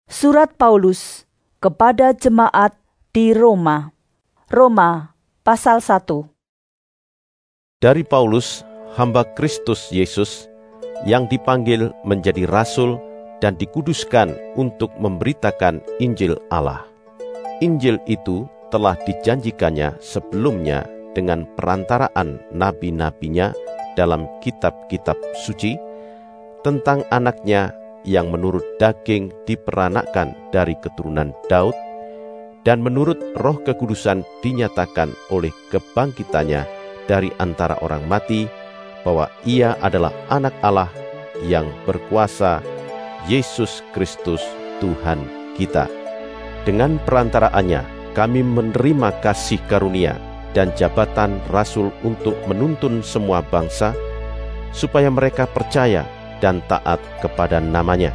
Surat Paulus kepada jemaat di Roma. Roma pasal 1. Dari Paulus, hamba Kristus Yesus, yang dipanggil menjadi rasul dan dikuduskan untuk memberitakan Injil Allah. Injil itu telah dijanjikannya sebelumnya dengan perantaraan nabi-nabinya dalam kitab-kitab suci, tentang anaknya yang menurut daging diperanakkan dari keturunan Daud, dan menurut Roh Kekudusan dinyatakan oleh kebangkitannya dari antara orang mati, bahwa ia adalah anak Allah yang berkuasa, Yesus Kristus Tuhan kita. Dengan perantaraannya kami menerima kasih karunia dan jabatan rasul untuk menuntun semua bangsa, supaya mereka percaya dan taat kepada namanya.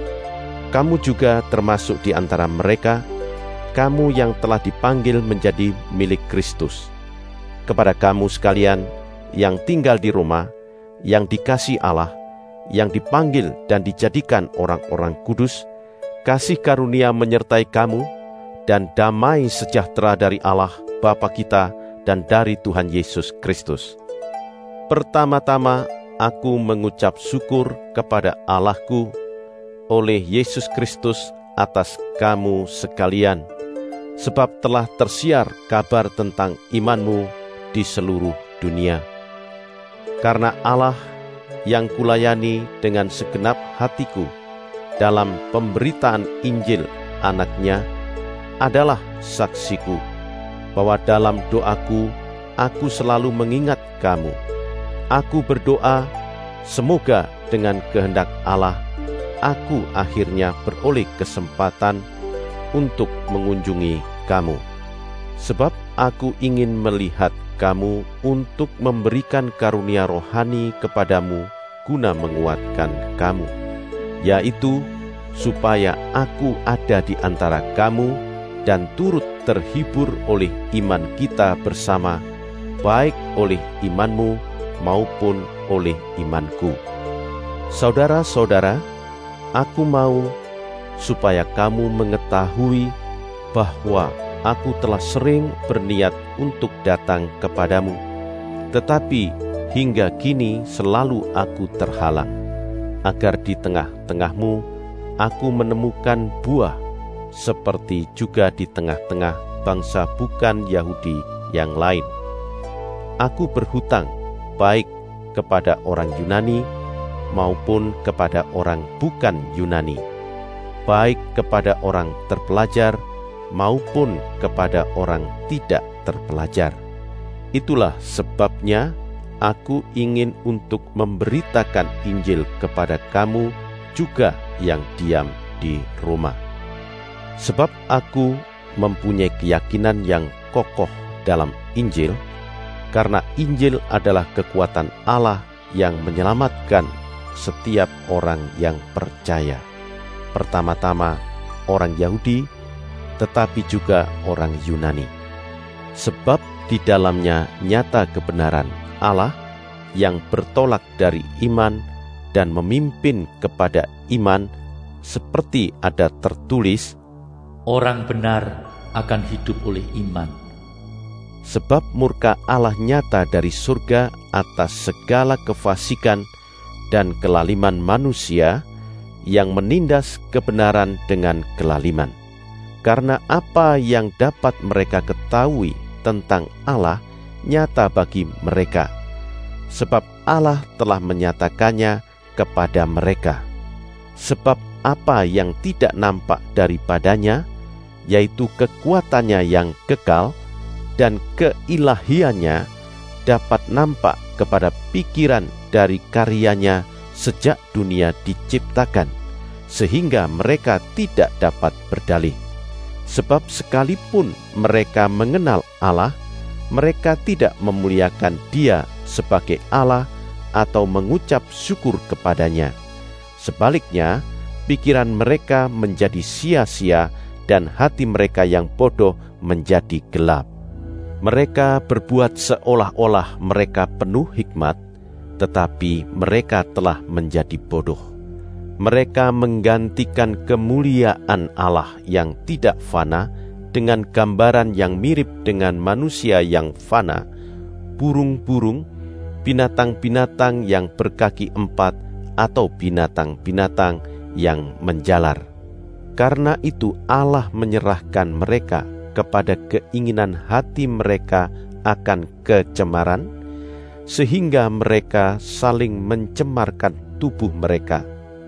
Kamu juga termasuk di antara mereka, kamu yang telah dipanggil menjadi milik Kristus. Kepada kamu sekalian yang tinggal di Roma, yang dikasihi Allah, yang dipanggil dan dijadikan orang-orang kudus, kasih karunia menyertai kamu, dan damai sejahtera dari Allah Bapa kita dan dari Tuhan Yesus Kristus. Pertama-tama aku mengucap syukur kepada Allahku oleh Yesus Kristus atas kamu sekalian, sebab telah tersiar kabar tentang imanmu di seluruh dunia. Karena Allah yang kulayani dengan segenap hatiku dalam pemberitaan Injil anaknya adalah saksiku, bahwa dalam doaku aku selalu mengingat kamu. Aku berdoa, semoga dengan kehendak Allah, aku akhirnya beroleh kesempatan untuk mengunjungi kamu. Sebab aku ingin melihat kamu untuk memberikan karunia rohani kepadamu guna menguatkan kamu, yaitu supaya aku ada di antara kamu dan turut terhibur oleh iman kita bersama, baik oleh imanmu maupun oleh imanku. Saudara-saudara, aku mau supaya kamu mengetahui bahwa aku telah sering berniat untuk datang kepadamu, tetapi hingga kini selalu aku terhalang, agar di tengah-tengahmu aku menemukan buah, seperti juga di tengah-tengah bangsa bukan Yahudi yang lain. Aku berhutang baik kepada orang Yunani maupun kepada orang bukan Yunani, baik kepada orang terpelajar maupun kepada orang tidak terpelajar. Itulah sebabnya aku ingin untuk memberitakan Injil kepada kamu juga yang diam di Roma. Sebab aku mempunyai keyakinan yang kokoh dalam Injil, karena Injil adalah kekuatan Allah yang menyelamatkan setiap orang yang percaya. Pertama-tama orang Yahudi, tetapi juga orang Yunani. Sebab di dalamnya nyata kebenaran Allah yang bertolak dari iman dan memimpin kepada iman, seperti ada tertulis, orang benar akan hidup oleh iman. Sebab murka Allah nyata dari surga atas segala kefasikan dan kelaliman manusia yang menindas kebenaran dengan kelaliman. Karena apa yang dapat mereka ketahui tentang Allah nyata bagi mereka, sebab Allah telah menyatakannya kepada mereka. Sebab apa yang tidak nampak daripadanya, yaitu kekuatannya yang kekal dan keilahiannya, dapat nampak kepada pikiran dari karyanya sejak dunia diciptakan, sehingga mereka tidak dapat berdalih. Sebab sekalipun mereka mengenal Allah, mereka tidak memuliakan Dia sebagai Allah atau mengucap syukur kepadanya. Sebaliknya, pikiran mereka menjadi sia-sia dan hati mereka yang bodoh menjadi gelap. Mereka berbuat seolah-olah mereka penuh hikmat, tetapi mereka telah menjadi bodoh. mereka menggantikan kemuliaan Allah yang tidak fana dengan gambaran yang mirip dengan manusia yang fana, burung-burung, binatang-binatang yang berkaki 4, atau binatang-binatang yang menjalar. Karena itu Allah menyerahkan mereka kepada keinginan hati mereka akan kecemaran, sehingga mereka saling mencemarkan tubuh mereka.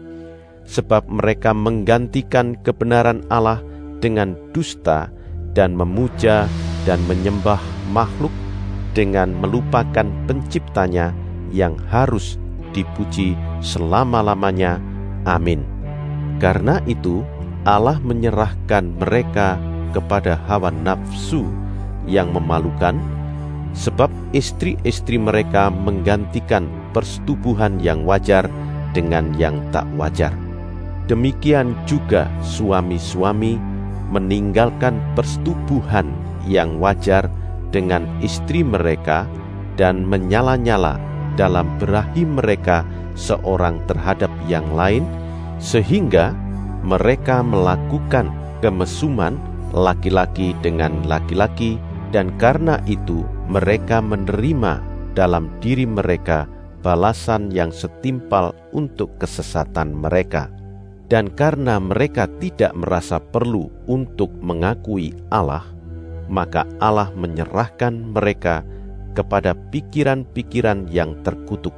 Sebab mereka menggantikan kebenaran Allah dengan dusta dan memuja dan menyembah makhluk dengan melupakan penciptanya yang harus dipuji selama-lamanya. Amin. Karena itu Allah menyerahkan mereka kepada hawa nafsu yang memalukan, sebab istri-istri mereka menggantikan persetubuhan yang wajar dengan yang tak wajar. Demikian juga suami-suami meninggalkan persetubuhan yang wajar dengan istri mereka dan menyala-nyala dalam berahi mereka seorang terhadap yang lain, sehingga mereka melakukan kemesuman laki-laki dengan laki-laki, dan karena itu mereka menerima dalam diri mereka balasan yang setimpal untuk kesesatan mereka. Dan karena mereka tidak merasa perlu untuk mengakui Allah, maka Allah menyerahkan mereka kepada pikiran-pikiran yang terkutuk,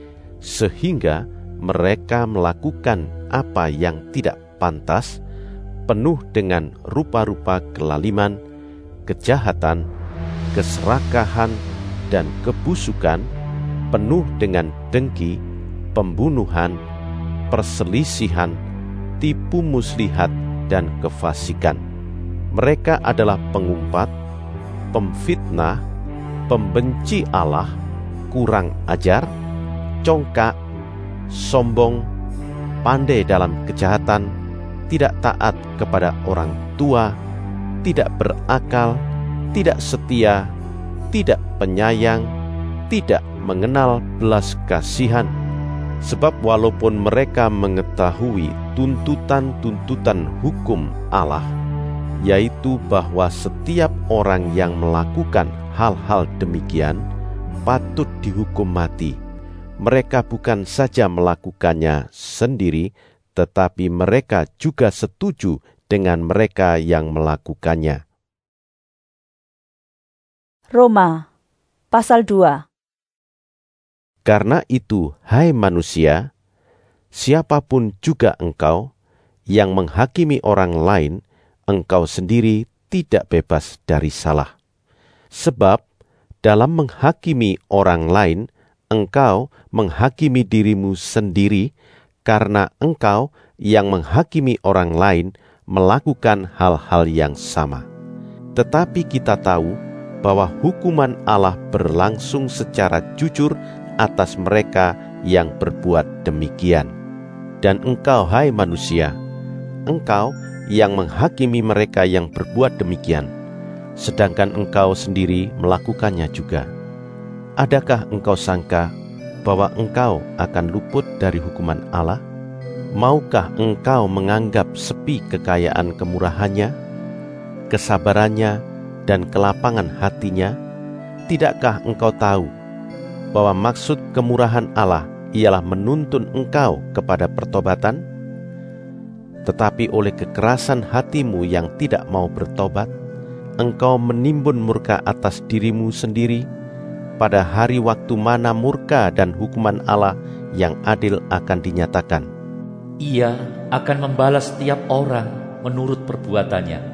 sehingga mereka melakukan apa yang tidak pantas, penuh dengan rupa-rupa kelaliman, kejahatan, keserakahan, dan kebusukan, penuh dengan dengki, pembunuhan, perselisihan, tipu muslihat, dan kefasikan. Mereka adalah pengumpat, pemfitnah, pembenci Allah, kurang ajar, congkak, sombong, pandai dalam kejahatan, tidak taat kepada orang tua, tidak berakal, tidak setia, tidak penyayang, tidak mengenal belas kasihan. Sebab walaupun mereka mengetahui tuntutan-tuntutan hukum Allah, yaitu bahwa setiap orang yang melakukan hal-hal demikian patut dihukum mati, mereka bukan saja melakukannya sendiri, tetapi mereka juga setuju dengan mereka yang melakukannya. Roma pasal 2. Karena itu, hai manusia, siapapun juga engkau yang menghakimi orang lain, engkau sendiri tidak bebas dari salah. Sebab dalam menghakimi orang lain, engkau menghakimi dirimu sendiri, karena engkau yang menghakimi orang lain melakukan hal-hal yang sama. Tetapi kita tahu bahwa hukuman Allah berlangsung secara jujur atas mereka yang berbuat demikian. Dan engkau, hai manusia, engkau yang menghakimi mereka yang berbuat demikian, sedangkan engkau sendiri melakukannya juga. Adakah engkau sangka bahwa engkau akan luput dari hukuman Allah? Maukah engkau menganggap sepi kekayaan kemurahannya, kesabarannya, dan kelapangan hatinya? Tidakkah engkau tahu bahwa maksud kemurahan Allah ialah menuntun engkau kepada pertobatan? Tetapi oleh kekerasan hatimu yang tidak mau bertobat, engkau menimbun murka atas dirimu sendiri, pada hari waktu mana murka dan hukuman Allah yang adil akan dinyatakan. Ia akan membalas setiap orang menurut perbuatannya,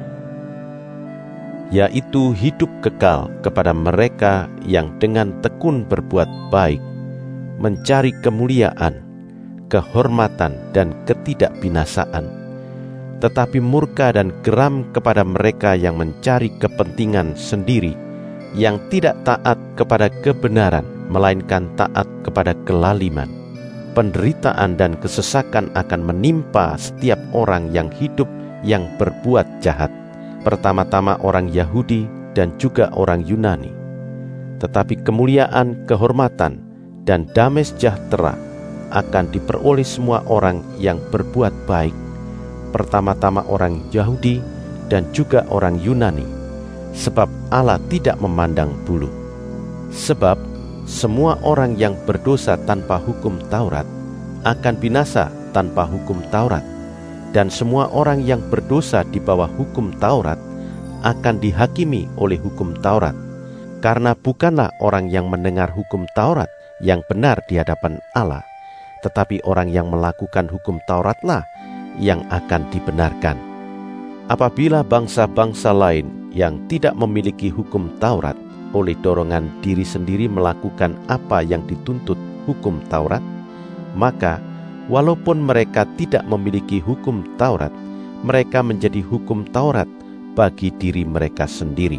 yaitu hidup kekal kepada mereka yang dengan tekun berbuat baik, mencari kemuliaan, kehormatan, dan ketidakbinasaan. Tetapi murka dan geram kepada mereka yang mencari kepentingan sendiri, yang tidak taat kepada kebenaran, melainkan taat kepada kelaliman. Penderitaan dan kesesakan akan menimpa setiap orang yang hidup yang berbuat jahat, pertama-tama orang Yahudi dan juga orang Yunani. Tetapi kemuliaan, kehormatan, dan damai sejahtera akan diperoleh semua orang yang berbuat baik, pertama-tama orang Yahudi dan juga orang Yunani, sebab Allah tidak memandang bulu. Sebab semua orang yang berdosa tanpa hukum Taurat akan binasa tanpa hukum Taurat, dan semua orang yang berdosa di bawah hukum Taurat akan dihakimi oleh hukum Taurat, karena bukanlah orang yang mendengar hukum Taurat yang benar di hadapan Allah, tetapi orang yang melakukan hukum Tauratlah yang akan dibenarkan. Apabila bangsa-bangsa lain yang tidak memiliki hukum Taurat oleh dorongan diri sendiri melakukan apa yang dituntut hukum Taurat, maka walaupun mereka tidak memiliki hukum Taurat, mereka menjadi hukum Taurat bagi diri mereka sendiri.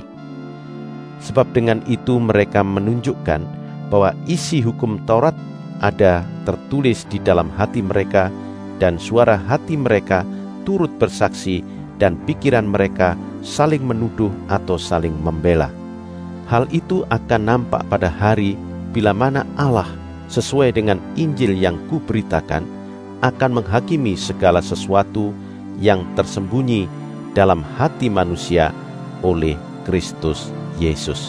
Sebab dengan itu mereka menunjukkan bahwa isi hukum Taurat ada tertulis di dalam hati mereka, dan suara hati mereka turut bersaksi, dan pikiran mereka saling menuduh atau saling membela. Hal itu akan nampak pada hari bila mana Allah sesuai dengan Injil yang kuberitakan akan menghakimi segala sesuatu yang tersembunyi dalam hati manusia oleh Kristus Yesus.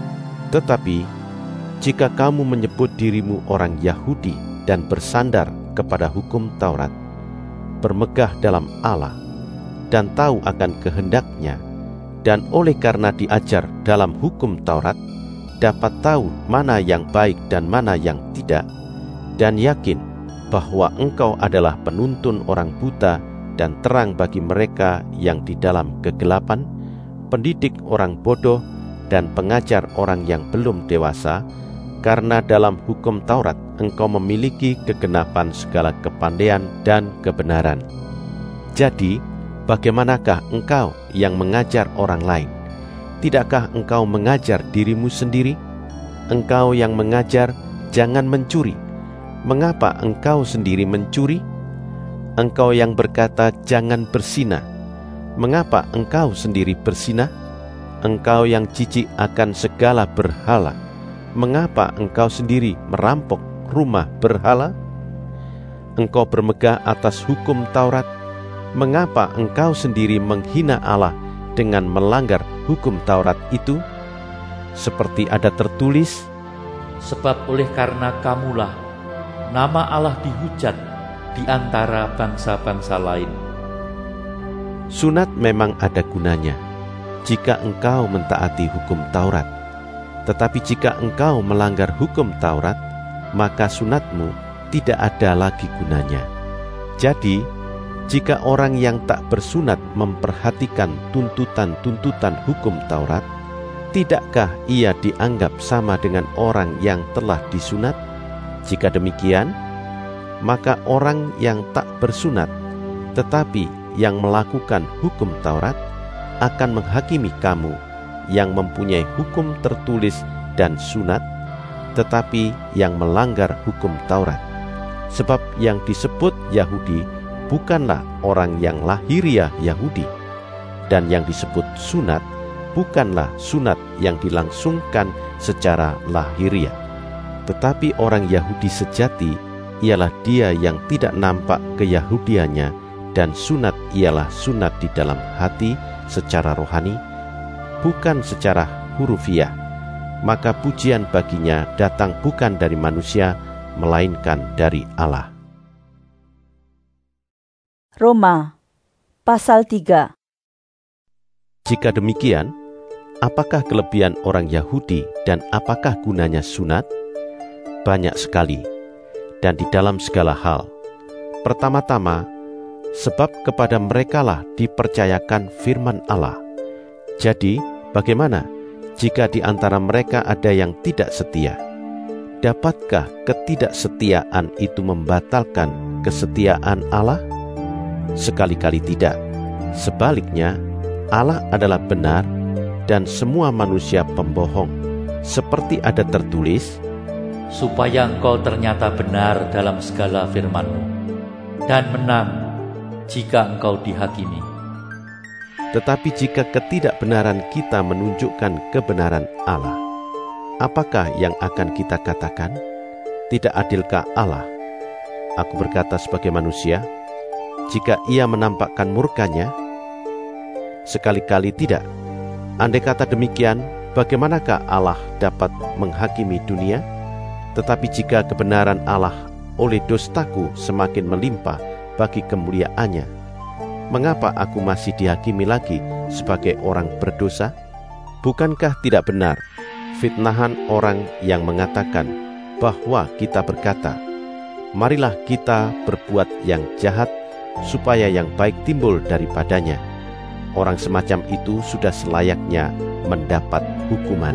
Tetapi jika kamu menyebut dirimu orang Yahudi dan bersandar kepada hukum Taurat, bermegah dalam Allah dan tahu akan kehendaknya, dan oleh karena diajar dalam hukum Taurat dapat tahu mana yang baik dan mana yang tidak, dan yakin bahwa engkau adalah penuntun orang buta dan terang bagi mereka yang di dalam kegelapan, pendidik orang bodoh dan pengajar orang yang belum dewasa, karena dalam hukum Taurat engkau memiliki kegenapan segala kepandaian dan kebenaran. Jadi, bagaimanakah engkau yang mengajar orang lain? Tidakkah engkau mengajar dirimu sendiri? Engkau yang mengajar, jangan mencuri. Mengapa engkau sendiri mencuri? Engkau yang berkata, jangan berzinah. Mengapa engkau sendiri berzinah? Engkau yang jijik akan segala berhala, mengapa engkau sendiri merampok rumah berhala? Engkau bermegah atas hukum Taurat, mengapa engkau sendiri menghina Allah dengan melanggar hukum Taurat itu? Seperti ada tertulis, sebab oleh karena kamulah nama Allah dihujat di antara bangsa-bangsa lain. Sunat memang ada gunanya jika engkau mentaati hukum Taurat. Tetapi jika engkau melanggar hukum Taurat, maka sunatmu tidak ada lagi gunanya. Jadi, jika orang yang tak bersunat memperhatikan tuntutan-tuntutan hukum Taurat, tidakkah ia dianggap sama dengan orang yang telah disunat? Jika demikian, maka orang yang tak bersunat, tetapi yang melakukan hukum Taurat, akan menghakimi kamu yang mempunyai hukum tertulis dan sunat, tetapi yang melanggar hukum Taurat. Sebab yang disebut Yahudi bukanlah orang yang lahiriah Yahudi, dan yang disebut sunat bukanlah sunat yang dilangsungkan secara lahiriah. Tetapi orang Yahudi sejati ialah dia yang tidak nampak keyahudiannya, dan sunat ialah sunat di dalam hati secara rohani, bukan secara hurufiah. Maka pujian baginya datang bukan dari manusia, melainkan dari Allah. Roma pasal 3. Jika demikian, apakah kelebihan orang Yahudi dan apakah gunanya sunat? Banyak sekali, dan di dalam segala hal. Pertama-tama, sebab kepada merekalah dipercayakan firman Allah. Jadi, bagaimana jika di antara mereka ada yang tidak setia? Dapatkah ketidaksetiaan itu membatalkan kesetiaan Allah? Sekali-kali tidak. Sebaliknya, Allah adalah benar dan semua manusia pembohong. Seperti ada tertulis, supaya engkau ternyata benar dalam segala firman-Mu, dan menang jika engkau dihakimi. Tetapi jika ketidakbenaran kita menunjukkan kebenaran Allah, apakah yang akan kita katakan? Tidak adilkah Allah? aku berkata sebagai manusia, jika ia menampakkan murkanya? Sekali-kali tidak. Andai kata demikian, bagaimanakah Allah dapat menghakimi dunia? Tetapi jika kebenaran Allah oleh dostaku semakin melimpah bagi kemuliaannya, mengapa aku masih dihakimi lagi sebagai orang berdosa? Bukankah tidak benar fitnahan orang yang mengatakan bahwa kita berkata, marilah kita berbuat yang jahat supaya yang baik timbul daripadanya? Orang semacam itu sudah selayaknya mendapat hukuman.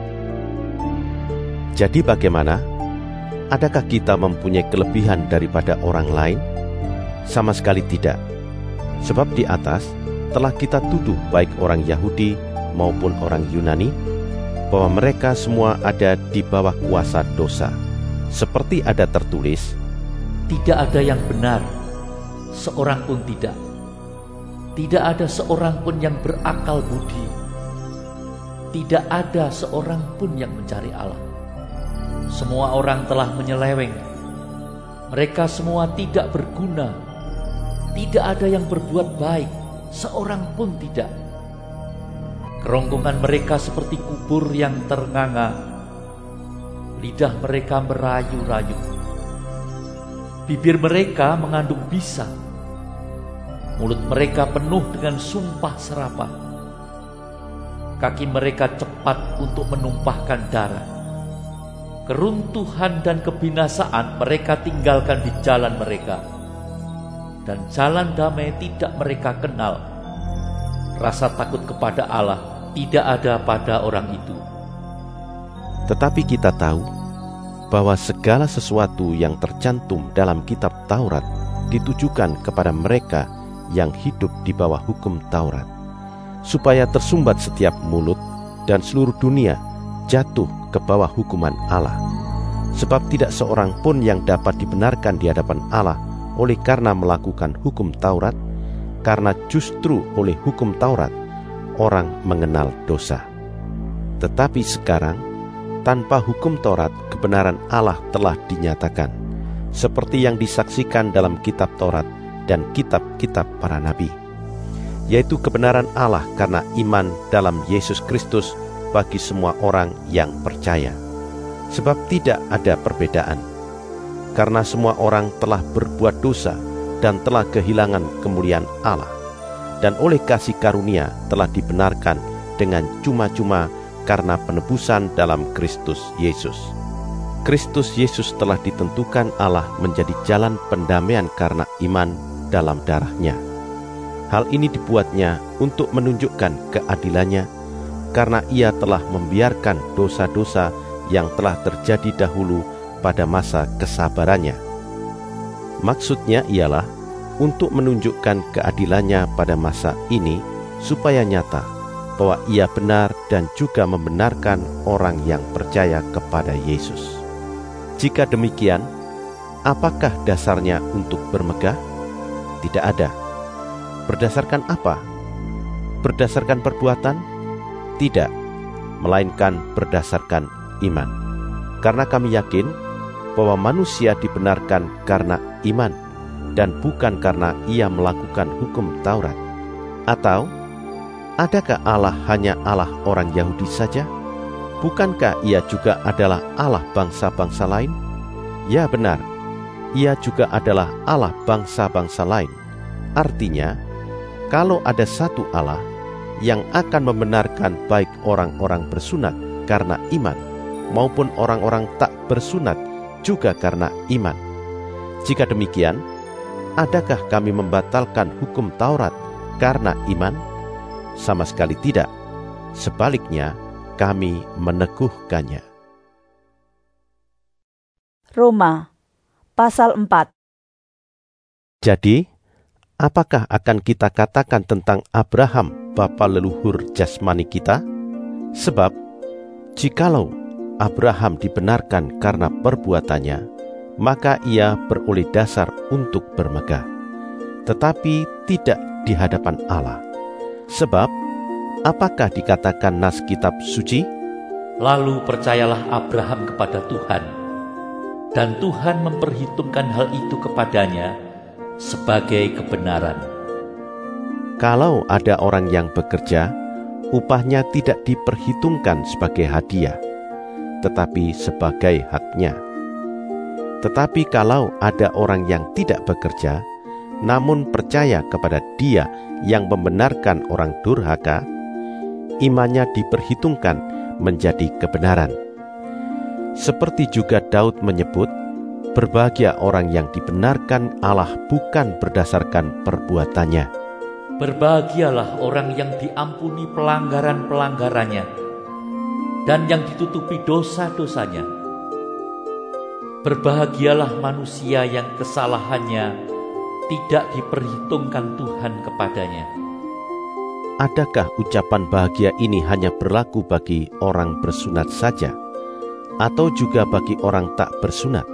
Jadi bagaimana? Adakah kita mempunyai kelebihan daripada orang lain? Sama sekali tidak. Sebab di atas telah kita tuduh baik orang Yahudi maupun orang Yunani, bahwa mereka semua ada di bawah kuasa dosa. Seperti ada tertulis, tidak ada yang benar, seorang pun tidak. Tidak ada seorang pun yang berakal budi. Tidak ada seorang pun yang mencari Allah. Semua orang telah menyeleweng. Mereka semua tidak berguna. Tidak ada yang berbuat baik, seorang pun tidak. Kerongkongan mereka seperti kubur yang ternganga. Lidah mereka merayu-rayu. Bibir mereka mengandung bisa. Mulut mereka penuh dengan sumpah serapah. Kaki mereka cepat untuk menumpahkan darah. Keruntuhan dan kebinasaan mereka tinggalkan di jalan mereka, dan jalan damai tidak mereka kenal. Rasa takut kepada Allah tidak ada pada orang itu. Tetapi kita tahu bahwa segala sesuatu yang tercantum dalam kitab Taurat ditujukan kepada mereka yang hidup di bawah hukum Taurat, supaya tersumbat setiap mulut dan seluruh dunia jatuh ke bawah hukuman Allah. Sebab tidak seorang pun yang dapat dibenarkan di hadapan Allah oleh karena melakukan hukum Taurat, karena justru oleh hukum Taurat orang mengenal dosa. Tetapi sekarang tanpa hukum Taurat kebenaran Allah telah dinyatakan, seperti yang disaksikan dalam kitab Taurat dan kitab-kitab para nabi, yaitu kebenaran Allah karena iman dalam Yesus Kristus bagi semua orang yang percaya. Sebab tidak ada perbedaan, karena semua orang telah berbuat dosa dan telah kehilangan kemuliaan Allah, dan oleh kasih karunia telah dibenarkan dengan cuma-cuma karena penebusan dalam Kristus Yesus. Kristus Yesus telah ditentukan Allah menjadi jalan pendamaian karena iman dalam darahnya. Hal ini dibuatnya untuk menunjukkan keadilannya, karena ia telah membiarkan dosa-dosa yang telah terjadi dahulu pada masa kesabarannya. Maksudnya ialah untuk menunjukkan keadilannya pada masa ini, supaya nyata bahwa ia benar dan juga membenarkan orang yang percaya kepada Yesus. Jika demikian, apakah dasarnya untuk bermegah? Tidak ada. Berdasarkan apa? Berdasarkan perbuatan? Tidak, melainkan berdasarkan iman. Karena kami yakin bahwa manusia dibenarkan karena iman, dan bukan karena ia melakukan hukum Taurat. Atau, adakah Allah hanya Allah orang Yahudi saja? Bukankah ia juga adalah Allah bangsa-bangsa lain? Ya benar, ia juga adalah Allah bangsa-bangsa lain. Artinya, kalau ada satu Allah yang akan membenarkan baik orang-orang bersunat karena iman, maupun orang-orang tak bersunat juga karena iman. Jika demikian, adakah kami membatalkan hukum Taurat karena iman? Sama sekali tidak. Sebaliknya, kami meneguhkannya. Roma pasal 4. Jadi, apakah akan kita katakan tentang Abraham, bapa leluhur jasmani kita? Sebab, jikalau Abraham dibenarkan karena perbuatannya, maka ia beroleh dasar untuk bermegah, tetapi tidak di hadapan Allah. Sebab, apakah dikatakan nas kitab suci? Lalu percayalah Abraham kepada Tuhan, dan Tuhan memperhitungkan hal itu kepadanya sebagai kebenaran. Kalau ada orang yang bekerja, upahnya tidak diperhitungkan sebagai hadiah, tetapi sebagai haknya. Tetapi kalau ada orang yang tidak bekerja, namun percaya kepada Dia yang membenarkan orang durhaka, imannya diperhitungkan menjadi kebenaran. Seperti juga Daud menyebut, berbahagia orang yang dibenarkan Allah bukan berdasarkan perbuatannya. Berbahagialah orang yang diampuni pelanggaran-pelanggarannya dan yang ditutupi dosa-dosanya. Berbahagialah manusia yang kesalahannya tidak diperhitungkan Tuhan kepadanya. Adakah ucapan bahagia ini hanya berlaku bagi orang bersunat saja, atau juga bagi orang tak bersunat?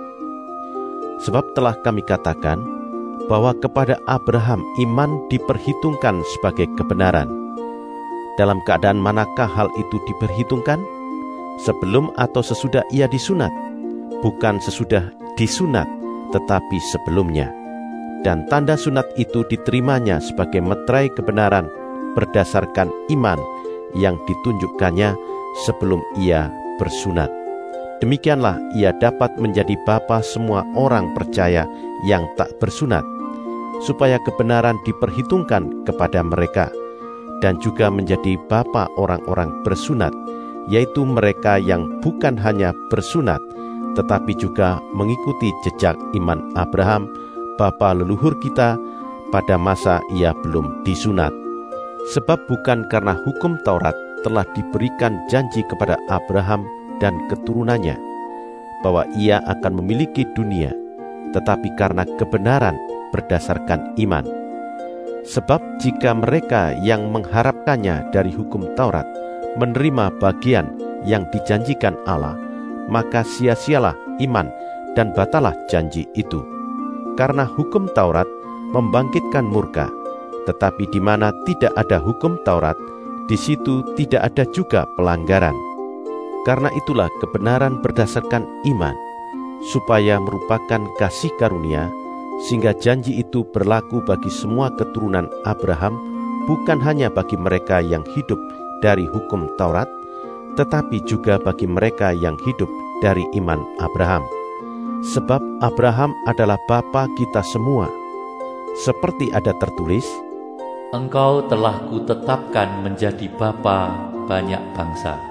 Sebab telah kami katakan bahwa kepada Abraham iman diperhitungkan sebagai kebenaran. Dalam keadaan manakah hal itu diperhitungkan? Sebelum atau sesudah ia disunat? Bukan sesudah disunat, tetapi sebelumnya. Dan tanda sunat itu diterimanya sebagai meterai kebenaran berdasarkan iman yang ditunjukkannya sebelum ia bersunat. Demikianlah ia dapat menjadi bapa semua orang percaya yang tak bersunat, supaya kebenaran diperhitungkan kepada mereka, dan juga menjadi bapa orang-orang bersunat, yaitu mereka yang bukan hanya bersunat, tetapi juga mengikuti jejak iman Abraham, bapa leluhur kita, pada masa ia belum disunat. Sebab bukan karena hukum Taurat telah diberikan janji kepada Abraham dan keturunannya bahwa ia akan memiliki dunia, tetapi karena kebenaran berdasarkan iman. Sebab jika mereka yang mengharapkannya dari hukum Taurat menerima bagian yang dijanjikan Allah, maka sia-sialah iman dan batalah janji itu. Karena hukum Taurat membangkitkan murka, tetapi di mana tidak ada hukum Taurat, di situ tidak ada juga pelanggaran. Karena itulah kebenaran berdasarkan iman, supaya merupakan kasih karunia, sehingga janji itu berlaku bagi semua keturunan Abraham, bukan hanya bagi mereka yang hidup dari hukum Taurat, tetapi juga bagi mereka yang hidup dari iman Abraham. Sebab Abraham adalah bapa kita semua. Seperti ada tertulis, Engkau telah kutetapkan menjadi bapa banyak bangsa.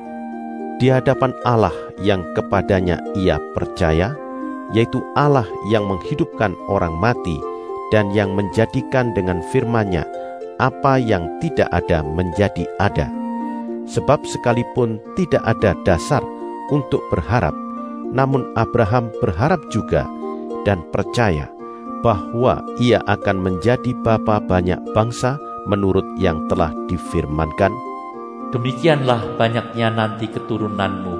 Di hadapan Allah yang kepadanya ia percaya, yaitu Allah yang menghidupkan orang mati dan yang menjadikan dengan firman-Nya apa yang tidak ada menjadi ada. Sebab sekalipun tidak ada dasar untuk berharap, namun Abraham berharap juga dan percaya bahwa ia akan menjadi bapa banyak bangsa menurut yang telah difirmankan, Demikianlah banyaknya nanti keturunanmu.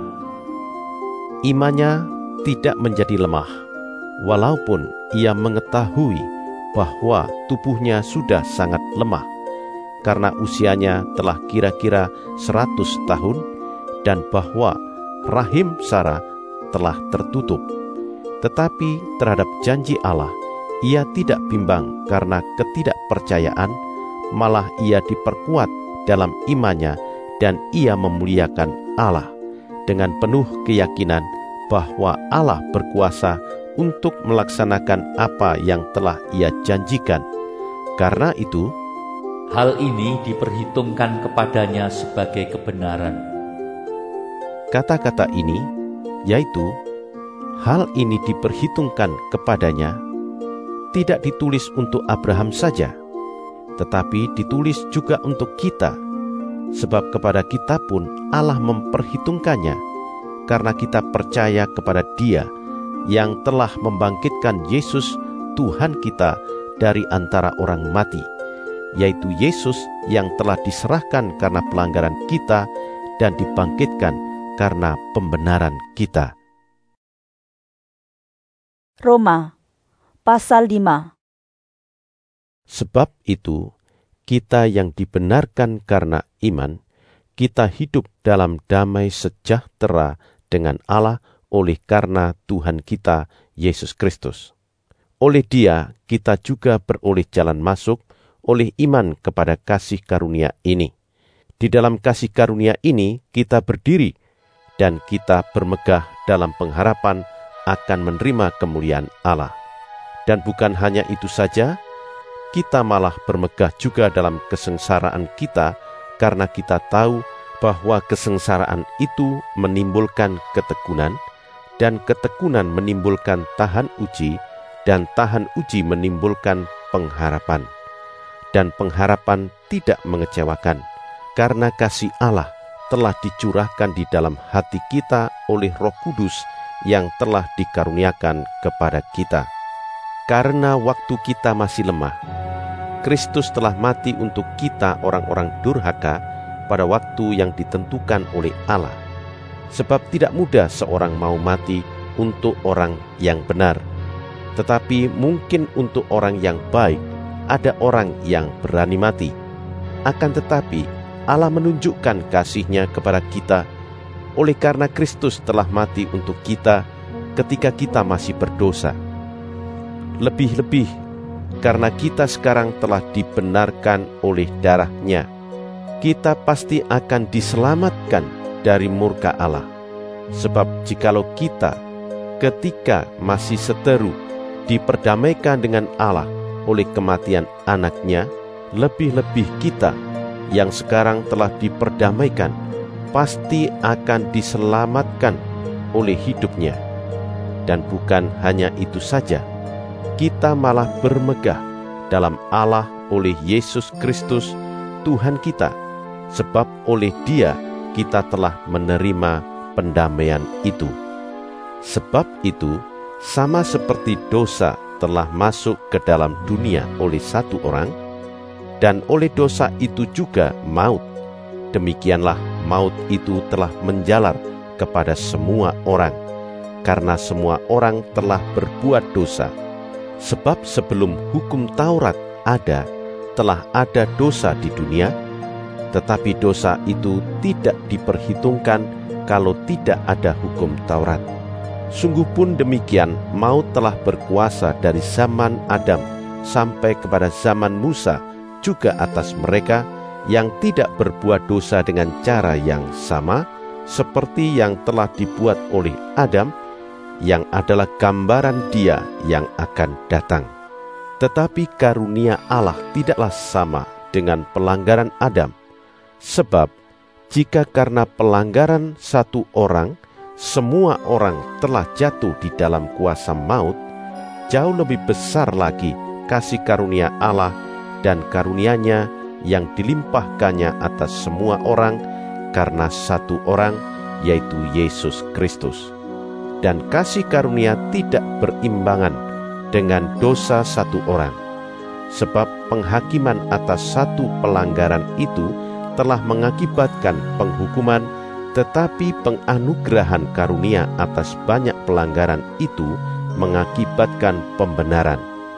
Imannya tidak menjadi lemah, walaupun ia mengetahui bahwa tubuhnya sudah sangat lemah, karena usianya telah kira-kira 100 tahun, dan bahwa rahim Sarah telah tertutup. Tetapi terhadap janji Allah, ia tidak bimbang karena ketidakpercayaan, malah ia diperkuat dalam imannya, dan ia memuliakan Allah dengan penuh keyakinan bahwa Allah berkuasa untuk melaksanakan apa yang telah ia janjikan. Karena itu, hal ini diperhitungkan kepadanya sebagai kebenaran. Kata-kata ini, yaitu hal ini diperhitungkan kepadanya, tidak ditulis untuk Abraham saja, tetapi ditulis juga untuk kita. Sebab kepada kita pun Allah memperhitungkannya, karena kita percaya kepada Dia yang telah membangkitkan Yesus Tuhan kita dari antara orang mati, yaitu Yesus yang telah diserahkan karena pelanggaran kita dan dibangkitkan karena pembenaran kita. Roma pasal 5. Sebab itu, kita yang dibenarkan karena iman, kita hidup dalam damai sejahtera dengan Allah oleh karena Tuhan kita Yesus Kristus. Oleh Dia kita juga beroleh jalan masuk oleh iman kepada kasih karunia ini. Di dalam kasih karunia ini kita berdiri dan kita bermegah dalam pengharapan akan menerima kemuliaan Allah. Dan bukan hanya itu saja, kita malah bermegah juga dalam kesengsaraan kita karena kita tahu bahwa kesengsaraan itu menimbulkan ketekunan, dan ketekunan menimbulkan tahan uji, dan tahan uji menimbulkan pengharapan. Dan pengharapan tidak mengecewakan, karena kasih Allah telah dicurahkan di dalam hati kita oleh Roh Kudus yang telah dikaruniakan kepada kita. Karena waktu kita masih lemah, Kristus telah mati untuk kita orang-orang durhaka pada waktu yang ditentukan oleh Allah. Sebab tidak mudah seorang mau mati untuk orang yang benar, tetapi mungkin untuk orang yang baik ada orang yang berani mati. Akan tetapi Allah menunjukkan kasih-Nya kepada kita oleh karena Kristus telah mati untuk kita ketika kita masih berdosa. Lebih-lebih karena kita sekarang telah dibenarkan oleh darah-Nya, kita pasti akan diselamatkan dari murka Allah. Sebab jikalau kita ketika masih seteru diperdamaikan dengan Allah oleh kematian anak-Nya, lebih-lebih kita yang sekarang telah diperdamaikan pasti akan diselamatkan oleh hidup-Nya. Dan bukan hanya itu saja, kita malah bermegah dalam Allah oleh Yesus Kristus Tuhan kita, sebab oleh Dia kita telah menerima pendamaian itu. Sebab itu, sama seperti dosa telah masuk ke dalam dunia oleh satu orang, dan oleh dosa itu juga maut, demikianlah maut itu telah menjalar kepada semua orang, karena semua orang telah berbuat dosa. Sebab sebelum hukum Taurat ada, telah ada dosa di dunia, tetapi dosa itu tidak diperhitungkan kalau tidak ada hukum Taurat. Sungguh pun demikian, maut telah berkuasa dari zaman Adam sampai kepada zaman Musa juga atas mereka yang tidak berbuat dosa dengan cara yang sama seperti yang telah dibuat oleh Adam, yang adalah gambaran Dia yang akan datang. Tetapi karunia Allah tidaklah sama dengan pelanggaran Adam. Sebab jika karena pelanggaran satu orang semua orang telah jatuh di dalam kuasa maut, jauh lebih besar lagi kasih karunia Allah dan karunia-Nya yang dilimpahkannya atas semua orang karena satu orang, yaitu Yesus Kristus. Dan kasih karunia tidak berimbangan dengan dosa satu orang, sebab penghakiman atas satu pelanggaran itu telah mengakibatkan penghukuman, tetapi penganugerahan karunia atas banyak pelanggaran itu mengakibatkan pembenaran.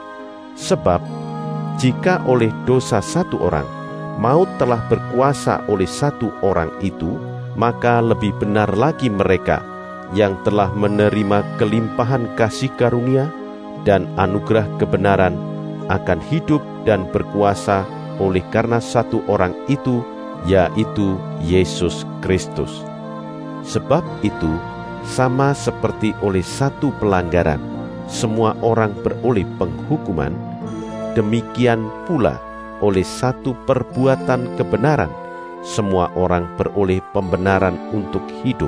Sebab jika oleh dosa satu orang maut telah berkuasa oleh satu orang itu, maka lebih benar lagi mereka yang telah menerima kelimpahan kasih karunia dan anugerah kebenaran akan hidup dan berkuasa oleh karena satu orang itu, yaitu Yesus Kristus. Sebab itu, sama seperti oleh satu pelanggaran semua orang beroleh penghukuman, demikian pula oleh satu perbuatan kebenaran semua orang beroleh pembenaran untuk hidup.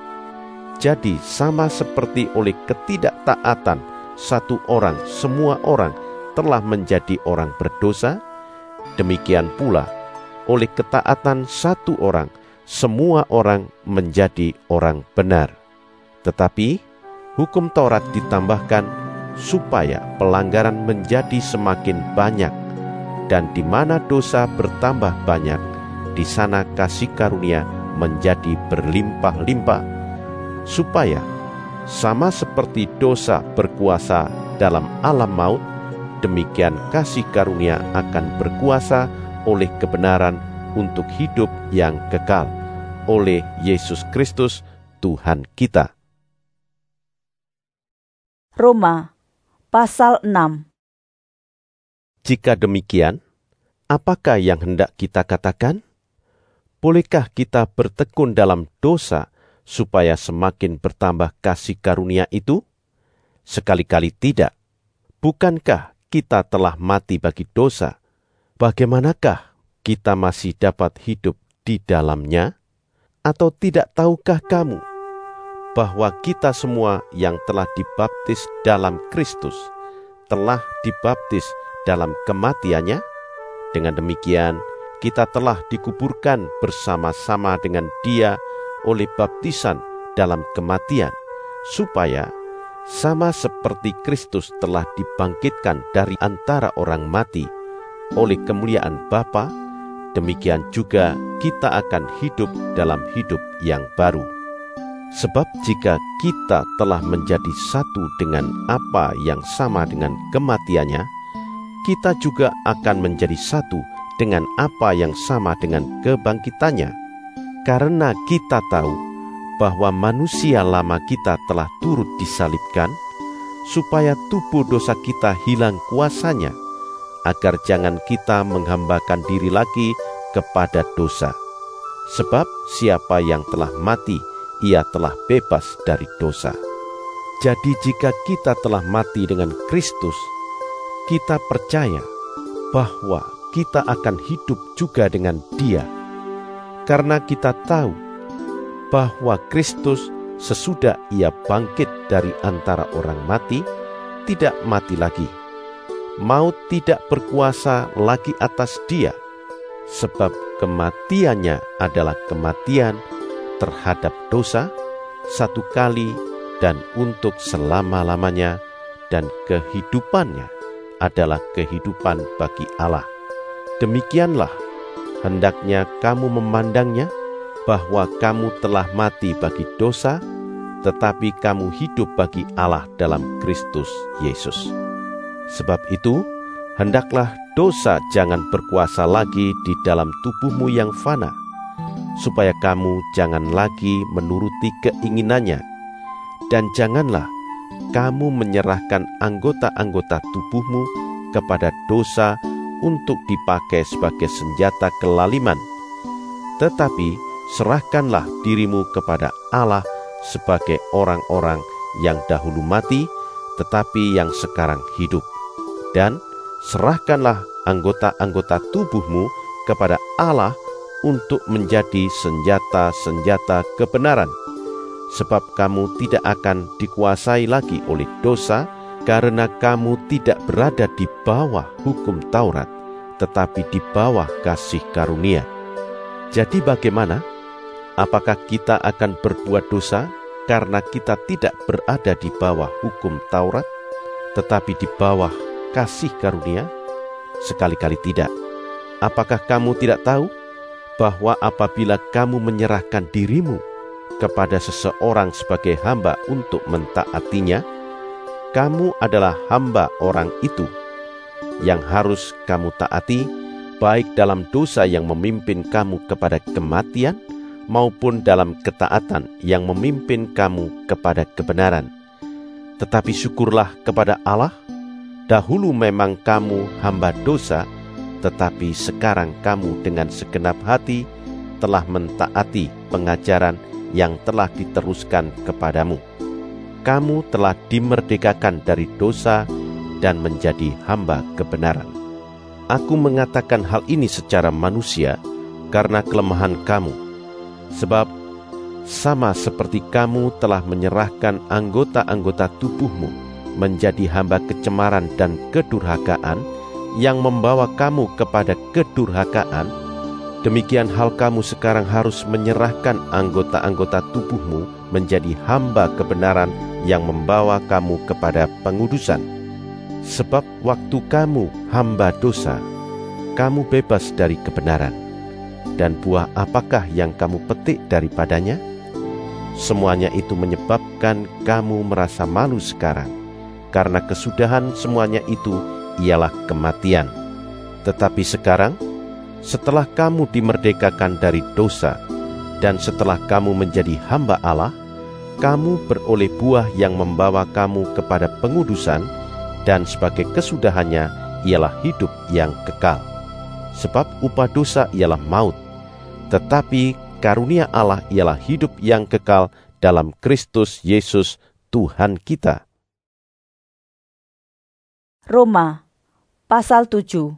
Jadi sama seperti oleh ketidaktaatan satu orang semua orang telah menjadi orang berdosa, demikian pula oleh ketaatan satu orang semua orang menjadi orang benar. Tetapi hukum Taurat ditambahkan supaya pelanggaran menjadi semakin banyak, dan di mana dosa bertambah banyak, di sana kasih karunia menjadi berlimpah-limpah, supaya sama seperti dosa berkuasa dalam alam maut, demikian kasih karunia akan berkuasa oleh kebenaran untuk hidup yang kekal oleh Yesus Kristus Tuhan kita. Roma pasal 6. Jika demikian, apakah yang hendak kita katakan? Bolehkah kita bertekun dalam dosa supaya semakin bertambah kasih karunia itu? Sekali-kali tidak. Bukankah kita telah mati bagi dosa? Bagaimanakah kita masih dapat hidup di dalamnya? Atau tidak tahukah kamu bahwa kita semua yang telah dibaptis dalam Kristus telah dibaptis dalam kematiannya? Dengan demikian, kita telah dikuburkan bersama-sama dengan Dia oleh baptisan dalam kematian, supaya sama seperti Kristus telah dibangkitkan dari antara orang mati oleh kemuliaan Bapa, demikian juga kita akan hidup dalam hidup yang baru. Sebab jika kita telah menjadi satu dengan apa yang sama dengan kematiannya, kita juga akan menjadi satu dengan apa yang sama dengan kebangkitannya. Karena kita tahu bahwa manusia lama kita telah turut disalibkan, supaya tubuh dosa kita hilang kuasanya, agar jangan kita menghambakan diri lagi kepada dosa. Sebab siapa yang telah mati, ia telah bebas dari dosa. Jadi jika kita telah mati dengan Kristus, kita percaya bahwa kita akan hidup juga dengan Dia. Karena kita tahu bahwa Kristus sesudah ia bangkit dari antara orang mati, tidak mati lagi. Maut tidak berkuasa lagi atas Dia, sebab kematiannya adalah kematian terhadap dosa, satu kali dan untuk selama-lamanya, dan kehidupannya adalah kehidupan bagi Allah. Demikianlah hendaknya kamu memandangnya, bahwa kamu telah mati bagi dosa, tetapi kamu hidup bagi Allah dalam Kristus Yesus. Sebab itu, hendaklah dosa jangan berkuasa lagi di dalam tubuhmu yang fana, supaya kamu jangan lagi menuruti keinginannya, dan janganlah kamu menyerahkan anggota-anggota tubuhmu kepada dosa untuk dipakai sebagai senjata kelaliman. Tetapi serahkanlah dirimu kepada Allah sebagai orang-orang yang dahulu mati, tetapi yang sekarang hidup. Dan serahkanlah anggota-anggota tubuhmu kepada Allah untuk menjadi senjata-senjata kebenaran. Sebab kamu tidak akan dikuasai lagi oleh dosa, karena kamu tidak berada di bawah hukum Taurat, tetapi di bawah kasih karunia. Jadi bagaimana? Apakah kita akan berbuat dosa karena kita tidak berada di bawah hukum Taurat, tetapi di bawah kasih karunia? Sekali-kali tidak. Apakah kamu tidak tahu bahwa apabila kamu menyerahkan dirimu kepada seseorang sebagai hamba untuk mentaatinya, kamu adalah hamba orang itu, yang harus kamu taati, baik dalam dosa yang memimpin kamu kepada kematian, maupun dalam ketaatan yang memimpin kamu kepada kebenaran. Tetapi syukurlah kepada Allah, dahulu memang kamu hamba dosa, tetapi sekarang kamu dengan segenap hati telah mentaati pengajaran yang telah diteruskan kepadamu. Kamu telah dimerdekakan dari dosa dan menjadi hamba kebenaran. Aku mengatakan hal ini secara manusia karena kelemahan kamu. Sebab sama seperti kamu telah menyerahkan anggota-anggota tubuhmu menjadi hamba kecemaran dan kedurhakaan yang membawa kamu kepada kedurhakaan, demikian hal kamu sekarang harus menyerahkan anggota-anggota tubuhmu menjadi hamba kebenaran yang membawa kamu kepada pengudusan. Sebab waktu kamu hamba dosa, kamu bebas dari kebenaran. Dan buah apakah yang kamu petik daripadanya? Semuanya itu menyebabkan kamu merasa malu sekarang, karena kesudahan semuanya itu ialah kematian. Tetapi sekarang, setelah kamu dimerdekakan dari dosa, dan setelah kamu menjadi hamba Allah, kamu beroleh buah yang membawa kamu kepada pengudusan, dan sebagai kesudahannya ialah hidup yang kekal. Sebab upah dosa ialah maut, tetapi karunia Allah ialah hidup yang kekal dalam Kristus Yesus Tuhan kita. Roma pasal 7.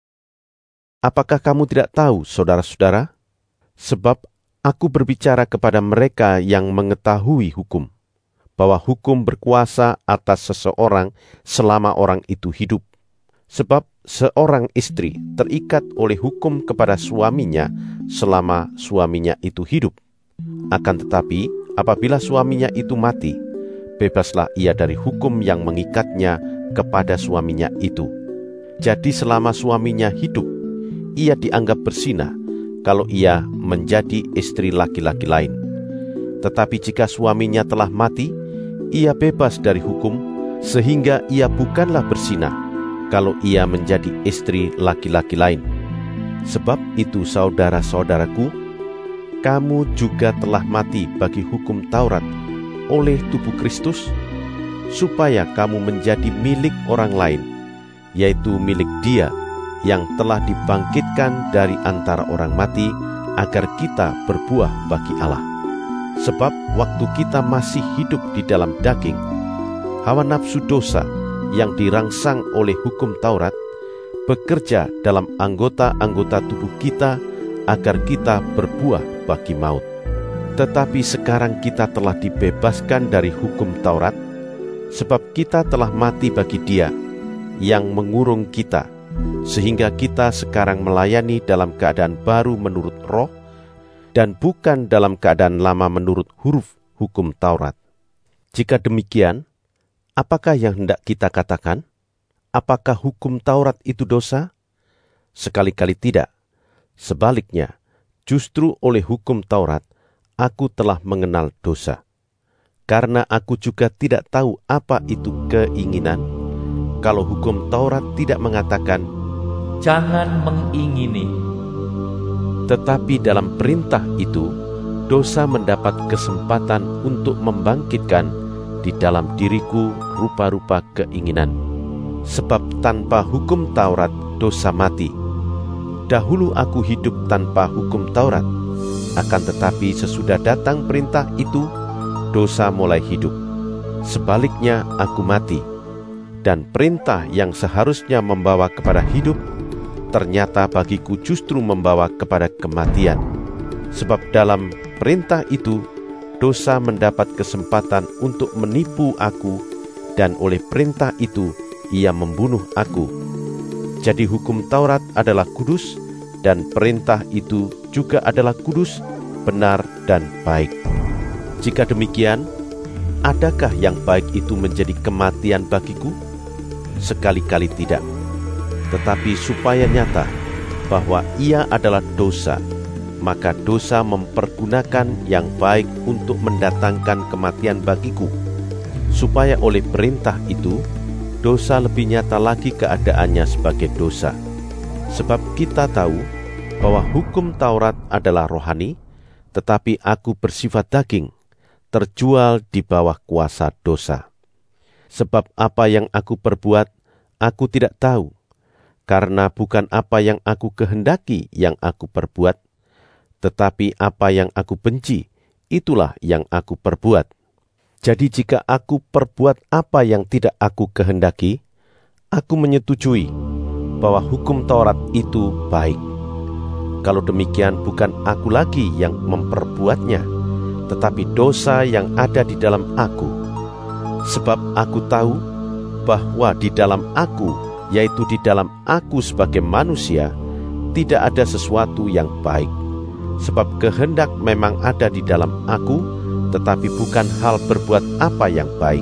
Apakah kamu tidak tahu, saudara-saudara? Sebab aku berbicara kepada mereka yang mengetahui hukum, bahwa hukum berkuasa atas seseorang selama orang itu hidup. Sebab seorang istri terikat oleh hukum kepada suaminya selama suaminya itu hidup. Akan tetapi, apabila suaminya itu mati, bebaslah ia dari hukum yang mengikatnya kepada suaminya itu. Jadi selama suaminya hidup, ia dianggap berzinah kalau ia menjadi istri laki-laki lain. Tetapi jika suaminya telah mati, ia bebas dari hukum, sehingga ia bukanlah berzinah kalau ia menjadi istri laki-laki lain. Sebab itu, saudara-saudaraku, kamu juga telah mati bagi hukum Taurat oleh tubuh Kristus, supaya kamu menjadi milik orang lain, yaitu milik Dia yang telah dibangkitkan dari antara orang mati, agar kita berbuah bagi Allah. Sebab waktu kita masih hidup di dalam daging, hawa nafsu dosa yang dirangsang oleh hukum Taurat bekerja dalam anggota-anggota tubuh kita agar kita berbuah bagi maut. Tetapi sekarang kita telah dibebaskan dari hukum Taurat, sebab kita telah mati bagi Dia yang mengurung kita, sehingga kita sekarang melayani dalam keadaan baru menurut roh, dan bukan dalam keadaan lama menurut huruf hukum Taurat. Jika demikian, apakah yang hendak kita katakan? Apakah hukum Taurat itu dosa? Sekali-kali tidak. Sebaliknya, justru oleh hukum Taurat, aku telah mengenal dosa. Karena aku juga tidak tahu apa itu keinginan. Kalau hukum Taurat tidak mengatakan, jangan mengingini. Tetapi dalam perintah itu, dosa mendapat kesempatan untuk membangkitkan di dalam diriku rupa-rupa keinginan. Sebab tanpa hukum Taurat, dosa mati. Dahulu aku hidup tanpa hukum Taurat, akan tetapi sesudah datang perintah itu, dosa mulai hidup. Sebaliknya aku mati, dan perintah yang seharusnya membawa kepada hidup, ternyata bagiku justru membawa kepada kematian. Sebab dalam perintah itu, dosa mendapat kesempatan untuk menipu aku, dan oleh perintah itu, ia membunuh aku. Jadi hukum Taurat adalah kudus, dan perintah itu juga adalah kudus, benar, dan baik. Jika demikian, adakah yang baik itu menjadi kematian bagiku? Sekali-kali tidak. Tetapi supaya nyata bahwa ia adalah dosa, maka dosa mempergunakan yang baik untuk mendatangkan kematian bagiku, supaya oleh perintah itu, dosa lebih nyata lagi keadaannya sebagai dosa. Sebab kita tahu bahwa hukum Taurat adalah rohani, tetapi aku bersifat daging, terjual di bawah kuasa dosa. Sebab apa yang aku perbuat, aku tidak tahu, karena bukan apa yang aku kehendaki yang aku perbuat, tetapi apa yang aku benci, itulah yang aku perbuat. Jadi jika aku perbuat apa yang tidak aku kehendaki, aku menyetujui bahwa hukum Taurat itu baik. Kalau demikian, bukan aku lagi yang memperbuatnya, tetapi dosa yang ada di dalam aku. Sebab aku tahu bahwa di dalam aku, yaitu di dalam aku sebagai manusia, tidak ada sesuatu yang baik. Sebab kehendak memang ada di dalam aku, tetapi bukan hal berbuat apa yang baik.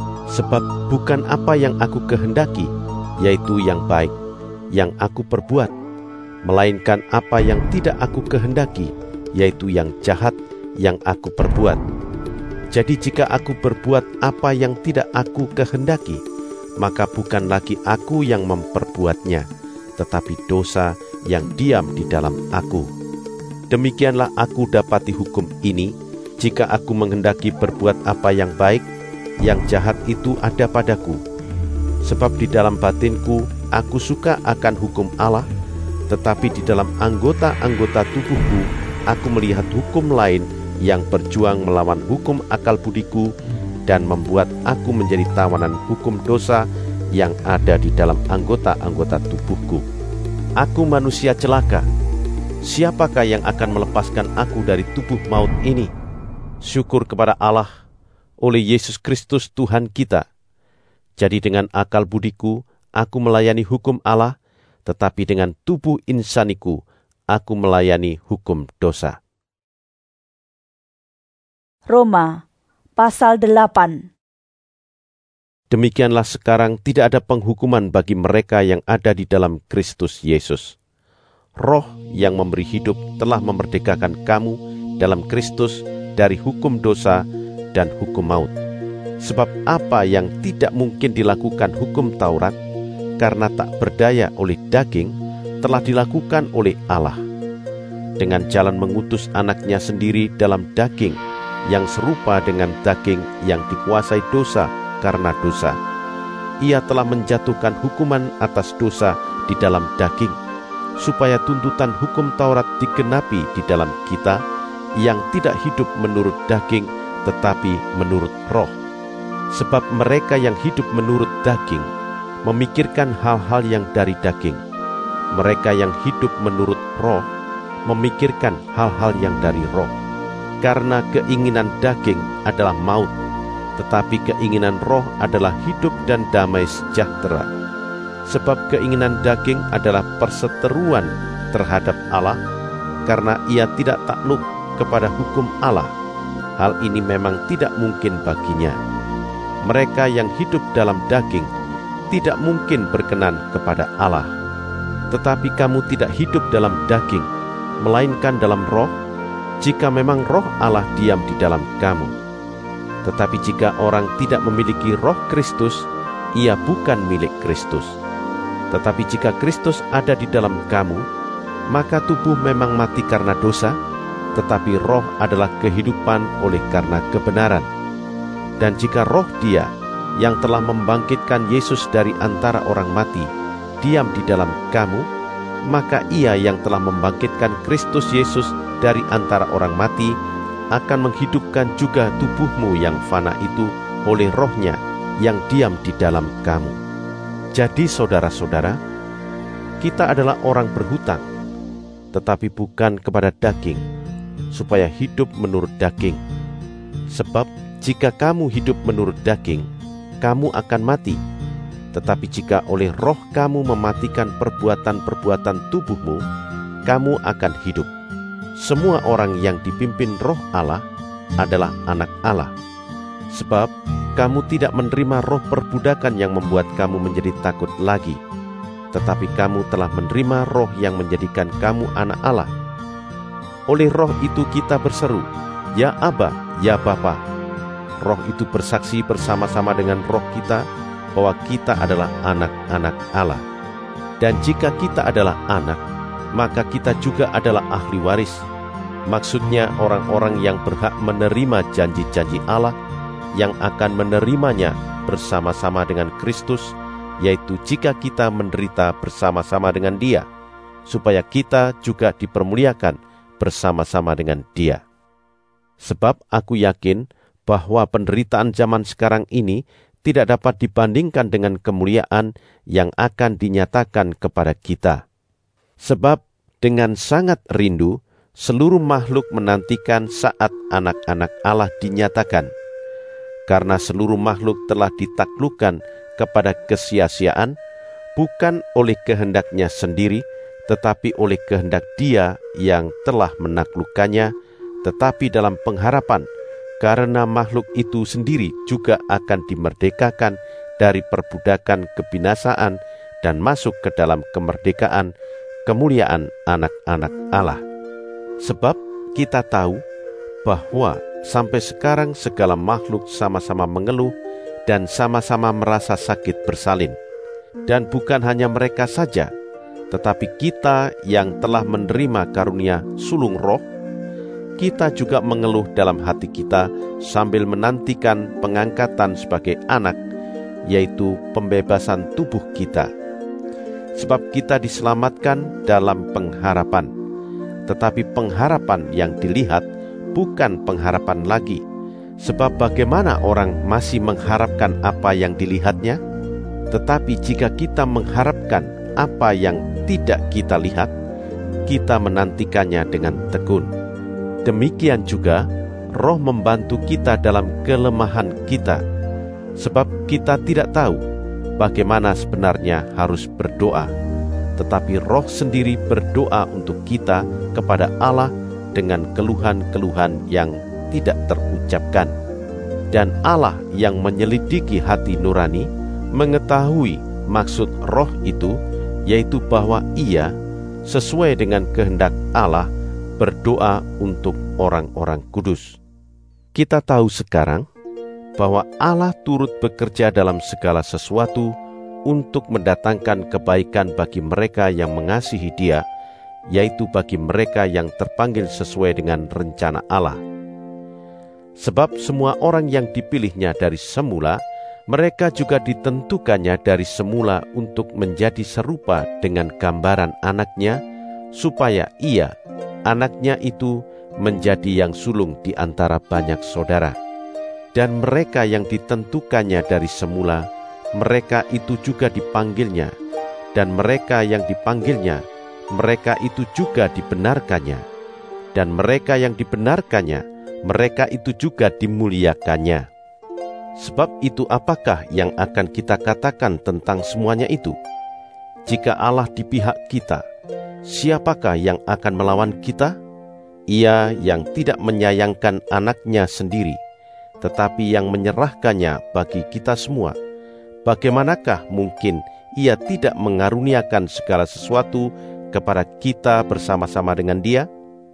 Sebab bukan apa yang aku kehendaki, yaitu yang baik, yang aku perbuat, melainkan apa yang tidak aku kehendaki, yaitu yang jahat, yang aku perbuat. Jadi jika aku berbuat apa yang tidak aku kehendaki, maka bukan lagi aku yang memperbuatnya, tetapi dosa yang diam di dalam aku. Demikianlah aku dapati hukum ini, jika aku menghendaki berbuat apa yang baik, yang jahat itu ada padaku. Sebab di dalam batinku aku suka akan hukum Allah, tetapi di dalam anggota-anggota tubuhku aku melihat hukum lain yang berjuang melawan hukum akal budiku dan membuat aku menjadi tawanan hukum dosa yang ada di dalam anggota-anggota tubuhku. Aku manusia celaka. Siapakah yang akan melepaskan aku dari tubuh maut ini? Syukur kepada Allah oleh Yesus Kristus Tuhan kita. Jadi dengan akal budiku aku melayani hukum Allah, tetapi dengan tubuh insaniku aku melayani hukum dosa. Roma pasal 8. Demikianlah sekarang tidak ada penghukuman bagi mereka yang ada di dalam Kristus Yesus. Roh yang memberi hidup telah memerdekakan kamu dalam Kristus dari hukum dosa dan hukum maut. Sebab apa yang tidak mungkin dilakukan hukum Taurat, karena tak berdaya oleh daging, telah dilakukan oleh Allah. Dengan jalan mengutus anaknya sendiri dalam daging, yang serupa dengan daging yang dikuasai dosa karena dosa. Ia telah menjatuhkan hukuman atas dosa di dalam daging, supaya tuntutan hukum Taurat digenapi di dalam kita, yang tidak hidup menurut daging, tetapi menurut roh. Sebab mereka yang hidup menurut daging memikirkan hal-hal yang dari daging. Mereka yang hidup menurut roh memikirkan hal-hal yang dari roh. Karena keinginan daging adalah maut, tetapi keinginan roh adalah hidup dan damai sejahtera. Sebab keinginan daging adalah perseteruan terhadap Allah, karena ia tidak takluk kepada hukum Allah. Hal ini memang tidak mungkin baginya. Mereka yang hidup dalam daging tidak mungkin berkenan kepada Allah. Tetapi kamu tidak hidup dalam daging, melainkan dalam roh, jika memang roh Allah diam di dalam kamu. Tetapi jika orang tidak memiliki roh Kristus, ia bukan milik Kristus. Tetapi jika Kristus ada di dalam kamu, maka tubuh memang mati karena dosa, tetapi roh adalah kehidupan oleh karena kebenaran. Dan jika roh Dia yang telah membangkitkan Yesus dari antara orang mati diam di dalam kamu, maka Ia yang telah membangkitkan Kristus Yesus dari antara orang mati akan menghidupkan juga tubuhmu yang fana itu oleh rohnya yang diam di dalam kamu. Jadi saudara-saudara, kita adalah orang berhutang, tetapi bukan kepada daging, supaya hidup menurut daging. Sebab jika kamu hidup menurut daging, kamu akan mati. Tetapi jika oleh roh kamu mematikan perbuatan-perbuatan tubuhmu, kamu akan hidup. Semua orang yang dipimpin roh Allah adalah anak Allah. Sebab kamu tidak menerima roh perbudakan yang membuat kamu menjadi takut lagi, tetapi kamu telah menerima roh yang menjadikan kamu anak Allah. Oleh roh itu kita berseru, Ya Aba, Ya Bapa. Roh itu bersaksi bersama-sama dengan roh kita bahwa kita adalah anak-anak Allah. Dan jika kita adalah anak, maka kita juga adalah ahli waris. Maksudnya orang-orang yang berhak menerima janji-janji Allah, yang akan menerimanya bersama-sama dengan Kristus, yaitu jika kita menderita bersama-sama dengan Dia, supaya kita juga dipermuliakan bersama-sama dengan Dia. Sebab aku yakin bahwa penderitaan zaman sekarang ini tidak dapat dibandingkan dengan kemuliaan yang akan dinyatakan kepada kita. Sebab dengan sangat rindu, seluruh makhluk menantikan saat anak-anak Allah dinyatakan. Karena seluruh makhluk telah ditaklukkan kepada kesia-siaan, bukan oleh kehendaknya sendiri, tetapi oleh kehendak Dia yang telah menaklukkannya, tetapi dalam pengharapan, karena makhluk itu sendiri juga akan dimerdekakan dari perbudakan kebinasaan dan masuk ke dalam kemerdekaan kemuliaan anak-anak Allah. Sebab kita tahu bahwa sampai sekarang segala makhluk sama-sama mengeluh dan sama-sama merasa sakit bersalin. Dan bukan hanya mereka saja, tetapi kita yang telah menerima karunia sulung roh, kita juga mengeluh dalam hati kita sambil menantikan pengangkatan sebagai anak, yaitu pembebasan tubuh kita. Sebab kita diselamatkan dalam pengharapan. Tetapi pengharapan yang dilihat bukan pengharapan lagi. Sebab bagaimana orang masih mengharapkan apa yang dilihatnya? Tetapi jika kita mengharapkan apa yang tidak kita lihat, kita menantikannya dengan tekun. Demikian juga, Roh membantu kita dalam kelemahan kita, sebab kita tidak tahu bagaimana sebenarnya harus berdoa. Tetapi Roh sendiri berdoa untuk kita kepada Allah dengan keluhan-keluhan yang tidak terucapkan. Dan Allah yang menyelidiki hati nurani mengetahui maksud Roh itu, yaitu bahwa Ia sesuai dengan kehendak Allah berdoa untuk orang-orang kudus. Kita tahu sekarang bahwa Allah turut bekerja dalam segala sesuatu untuk mendatangkan kebaikan bagi mereka yang mengasihi Dia, yaitu bagi mereka yang terpanggil sesuai dengan rencana Allah. Sebab semua orang yang dipilihnya dari semula, mereka juga ditentukannya dari semula untuk menjadi serupa dengan gambaran anaknya, supaya Ia, anaknya itu, menjadi yang sulung di antara banyak saudara. Dan mereka yang ditentukannya dari semula, mereka itu juga dipanggilnya. Dan mereka yang dipanggilnya, mereka itu juga dibenarkannya. Dan mereka yang dibenarkannya, mereka itu juga dimuliakannya. Sebab itu apakah yang akan kita katakan tentang semuanya itu? Jika Allah di pihak kita, siapakah yang akan melawan kita? Ia yang tidak menyayangkan anaknya sendiri, tetapi yang menyerahkannya bagi kita semua. Bagaimanakah mungkin Ia tidak mengaruniakan segala sesuatu kepada kita bersama-sama dengan Dia?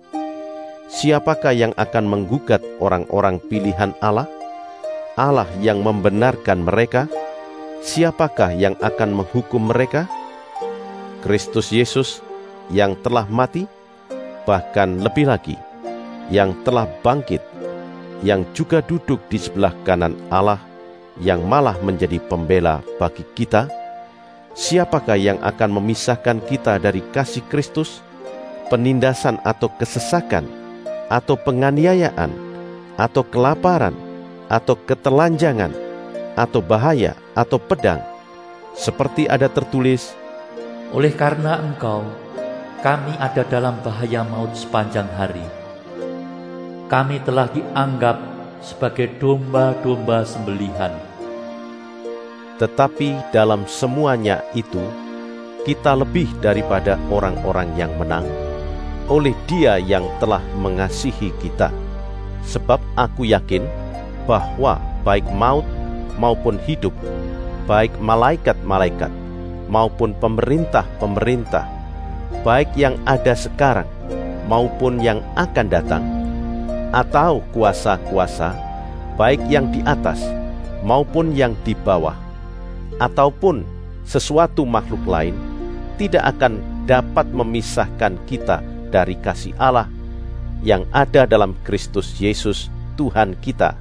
Siapakah yang akan menggugat orang-orang pilihan Allah? Allah yang membenarkan mereka. Siapakah yang akan menghukum mereka? Kristus Yesus yang telah mati, bahkan lebih lagi, yang telah bangkit, yang juga duduk di sebelah kanan Allah, yang malah menjadi pembela bagi kita. Siapakah yang akan memisahkan kita dari kasih Kristus? Penindasan atau kesesakan, atau penganiayaan, atau kelaparan, atau ketelanjangan, atau bahaya, atau pedang? Seperti ada tertulis, oleh karena Engkau, kami ada dalam bahaya maut sepanjang hari. Kami telah dianggap sebagai domba-domba sembelihan. Tetapi dalam semuanya itu, kita lebih daripada orang-orang yang menang, oleh Dia yang telah mengasihi kita. Sebab aku yakin bahwa baik maut maupun hidup, baik malaikat-malaikat maupun pemerintah-pemerintah, baik yang ada sekarang maupun yang akan datang, atau kuasa-kuasa, baik yang di atas maupun yang di bawah, ataupun sesuatu makhluk lain, tidak akan dapat memisahkan kita dari kasih Allah yang ada dalam Kristus Yesus Tuhan kita.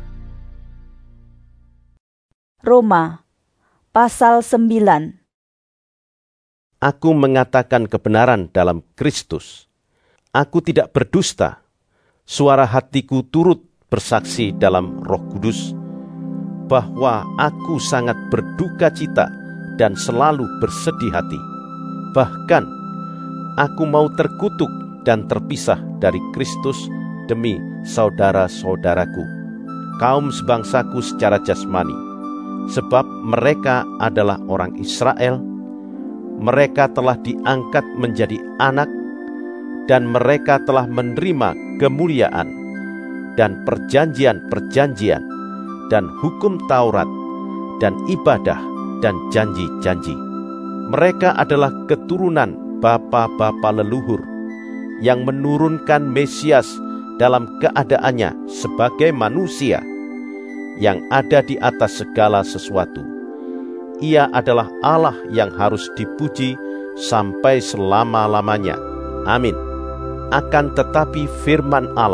Roma pasal 9. Aku mengatakan kebenaran dalam Kristus. Aku tidak berdusta. Suara hatiku turut bersaksi dalam Roh Kudus bahwa aku sangat berduka cita dan selalu bersedih hati. Bahkan aku mau terkutuk dan terpisah dari Kristus demi saudara-saudaraku, kaum sebangsaku secara jasmani, sebab mereka adalah orang Israel. Mereka telah diangkat menjadi anak, dan mereka telah menerima kemuliaan, dan perjanjian-perjanjian, dan hukum Taurat, dan ibadah, dan janji-janji. Mereka adalah keturunan bapa-bapa leluhur, yang menurunkan Mesias dalam keadaannya sebagai manusia, yang ada di atas segala sesuatu. Ia adalah Allah yang harus dipuji sampai selama-lamanya. Amin. Akan tetapi firman Allah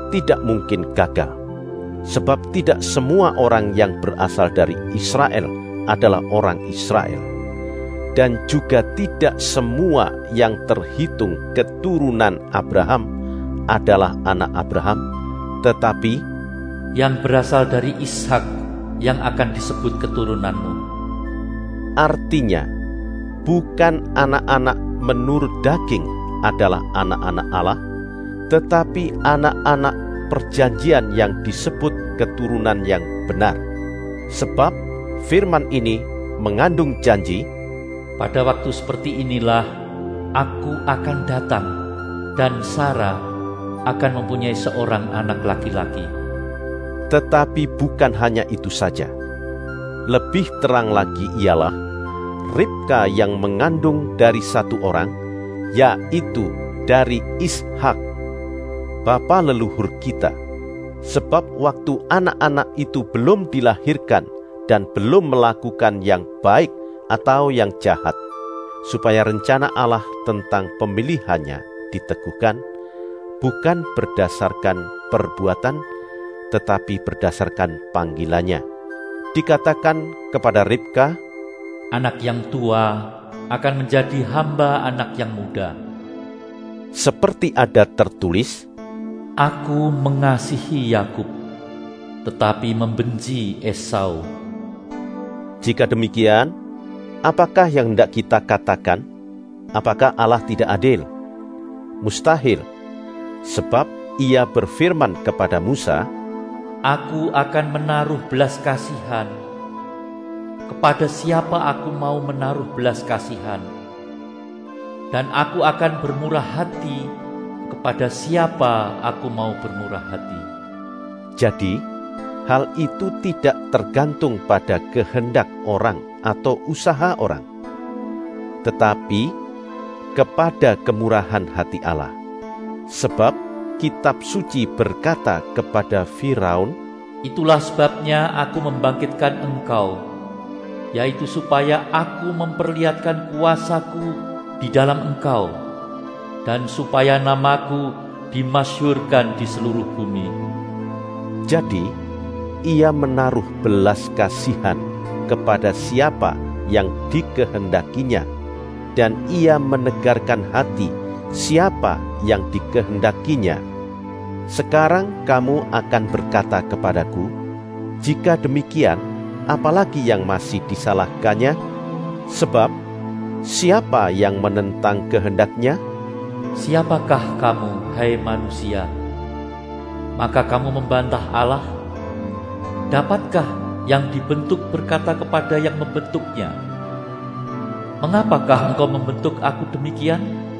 tidak mungkin gagal. Sebab tidak semua orang yang berasal dari Israel adalah orang Israel. Dan juga tidak semua yang terhitung keturunan Abraham adalah anak Abraham, tetapi yang berasal dari Ishak yang akan disebut keturunanmu. Artinya, bukan anak-anak menurut daging adalah anak-anak Allah, tetapi anak-anak perjanjian yang disebut keturunan yang benar. Sebab firman ini mengandung janji, pada waktu seperti inilah aku akan datang, dan Sarah akan mempunyai seorang anak laki-laki. Tetapi bukan hanya itu saja. Lebih terang lagi ialah Ribka yang mengandung dari satu orang, yaitu dari Ishak, bapa leluhur kita. Sebab waktu anak-anak itu belum dilahirkan dan belum melakukan yang baik atau yang jahat, supaya rencana Allah tentang pemilihannya diteguhkan, bukan berdasarkan perbuatan, tetapi berdasarkan panggilannya. Dikatakan kepada Ribka, anak yang tua akan menjadi hamba anak yang muda. Seperti ada tertulis, aku mengasihi Yakub, tetapi membenci Esau. Jika demikian, apakah yang hendak kita katakan? Apakah Allah tidak adil? Mustahil. Sebab Ia berfirman kepada Musa, aku akan menaruh belas kasihan. Kepada siapa aku mau menaruh belas kasihan? Dan aku akan bermurah hati kepada siapa aku mau bermurah hati. Jadi, hal itu tidak tergantung pada kehendak orang atau usaha orang, tetapi kepada kemurahan hati Allah. Sebab kitab suci berkata kepada Firaun, itulah sebabnya aku membangkitkan engkau, yaitu supaya aku memperlihatkan kuasaku di dalam engkau, dan supaya namaku dimasyhurkan di seluruh bumi. Jadi, Ia menaruh belas kasihan kepada siapa yang dikehendakinya, dan Ia menegarkan hati siapa yang dikehendakinya. Sekarang kamu akan berkata kepadaku, jika demikian, apalagi yang masih disalahkannya? Sebab siapa yang menentang kehendaknya? Siapakah kamu, hai manusia? Maka kamu membantah Allah? Dapatkah yang dibentuk berkata kepada yang membentuknya, mengapakah engkau membentuk aku demikian?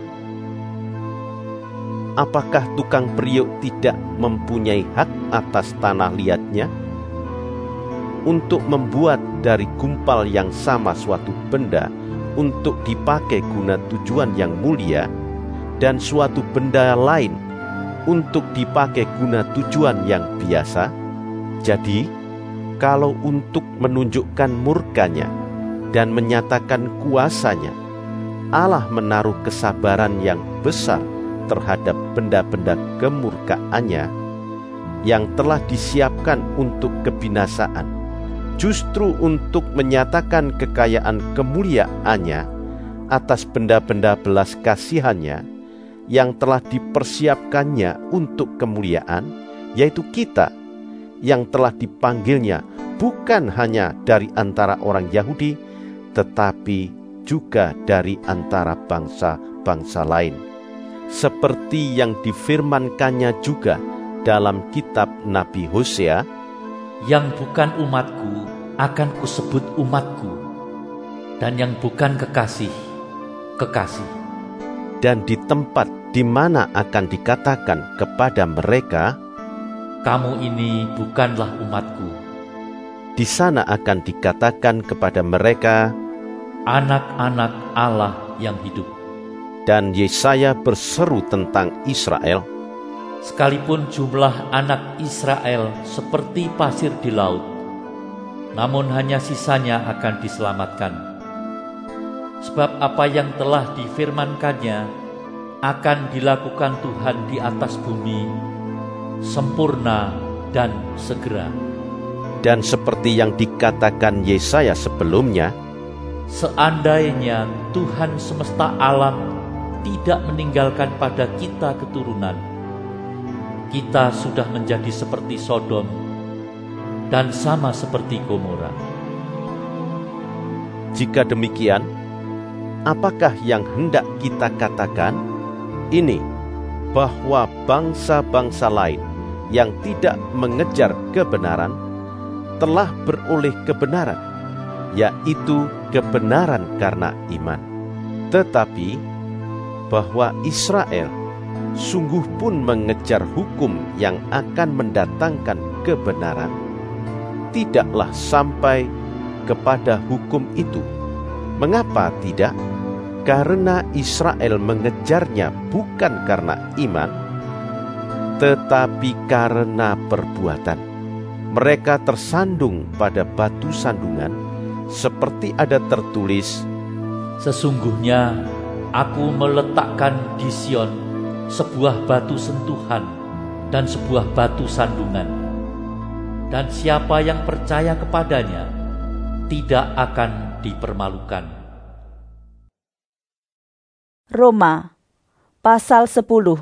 Apakah tukang periuk tidak mempunyai hak atas tanah liatnya? Untuk membuat dari gumpal yang sama suatu benda untuk dipakai guna tujuan yang mulia, dan suatu benda lain untuk dipakai guna tujuan yang biasa. Jadi, kalau untuk menunjukkan murkanya dan menyatakan kuasanya, Allah menaruh kesabaran yang besar terhadap benda-benda kemurkaannya yang telah disiapkan untuk kebinasaan, justru untuk menyatakan kekayaan kemuliaannya atas benda-benda belas kasihannya yang telah dipersiapkannya untuk kemuliaan, yaitu kita yang telah dipanggilnya bukan hanya dari antara orang Yahudi, tetapi juga dari antara bangsa-bangsa lain. Seperti yang difirmankannya juga dalam kitab Nabi Hosea, yang bukan umatku akan kusebut umatku, dan yang bukan kekasih, kekasih. Dan di tempat di mana akan dikatakan kepada mereka, kamu ini bukanlah umatku, di sana akan dikatakan kepada mereka, anak-anak Allah yang hidup. Dan Yesaya berseru tentang Israel, sekalipun jumlah anak Israel seperti pasir di laut, namun hanya sisanya akan diselamatkan. Sebab apa yang telah difirmankannya akan dilakukan Tuhan di atas bumi, sempurna, dan segera. Dan seperti yang dikatakan Yesaya sebelumnya, seandainya Tuhan semesta alam tidak meninggalkan pada kita keturunan, kita sudah menjadi seperti Sodom dan sama seperti Gomora. Jika demikian, apakah yang hendak kita katakan? Ini, bahwa bangsa-bangsa lain yang tidak mengejar kebenaran telah beroleh kebenaran, yaitu kebenaran karena iman. Tetapi bahwa Israel sungguh pun mengejar hukum yang akan mendatangkan kebenaran, tidaklah sampai kepada hukum itu. Mengapa tidak? Karena Israel mengejarnya bukan karena iman, tetapi karena perbuatan. Mereka tersandung pada batu sandungan, seperti ada tertulis, sesungguhnya aku meletakkan di Sion sebuah batu sentuhan dan sebuah batu sandungan, dan siapa yang percaya kepadanya tidak akan dipermalukan. Roma pasal 10.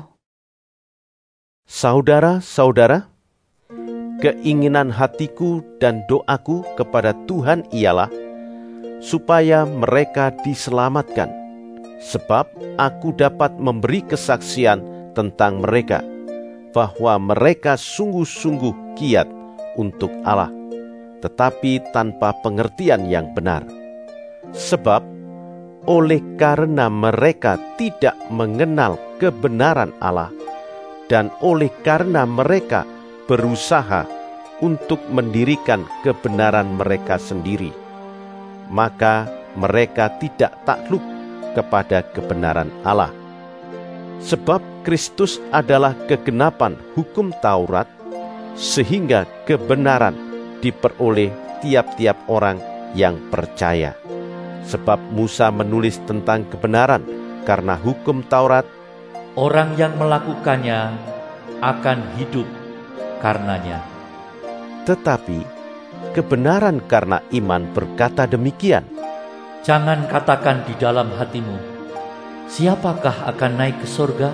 Saudara-saudara, keinginan hatiku dan doaku kepada Tuhan ialah supaya mereka diselamatkan, sebab aku dapat memberi kesaksian tentang mereka, bahwa mereka sungguh-sungguh giat untuk Allah, tetapi tanpa pengertian yang benar. Sebab oleh karena mereka tidak mengenal kebenaran Allah, dan oleh karena mereka berusaha untuk mendirikan kebenaran mereka sendiri, maka mereka tidak takluk kepada kebenaran Allah. Sebab Kristus adalah kegenapan hukum Taurat, sehingga kebenaran diperoleh tiap-tiap orang yang percaya. Sebab Musa menulis tentang kebenaran karena hukum Taurat, orang yang melakukannya akan hidup karenanya. Tetapi kebenaran karena iman berkata demikian, jangan katakan di dalam hatimu, siapakah akan naik ke surga?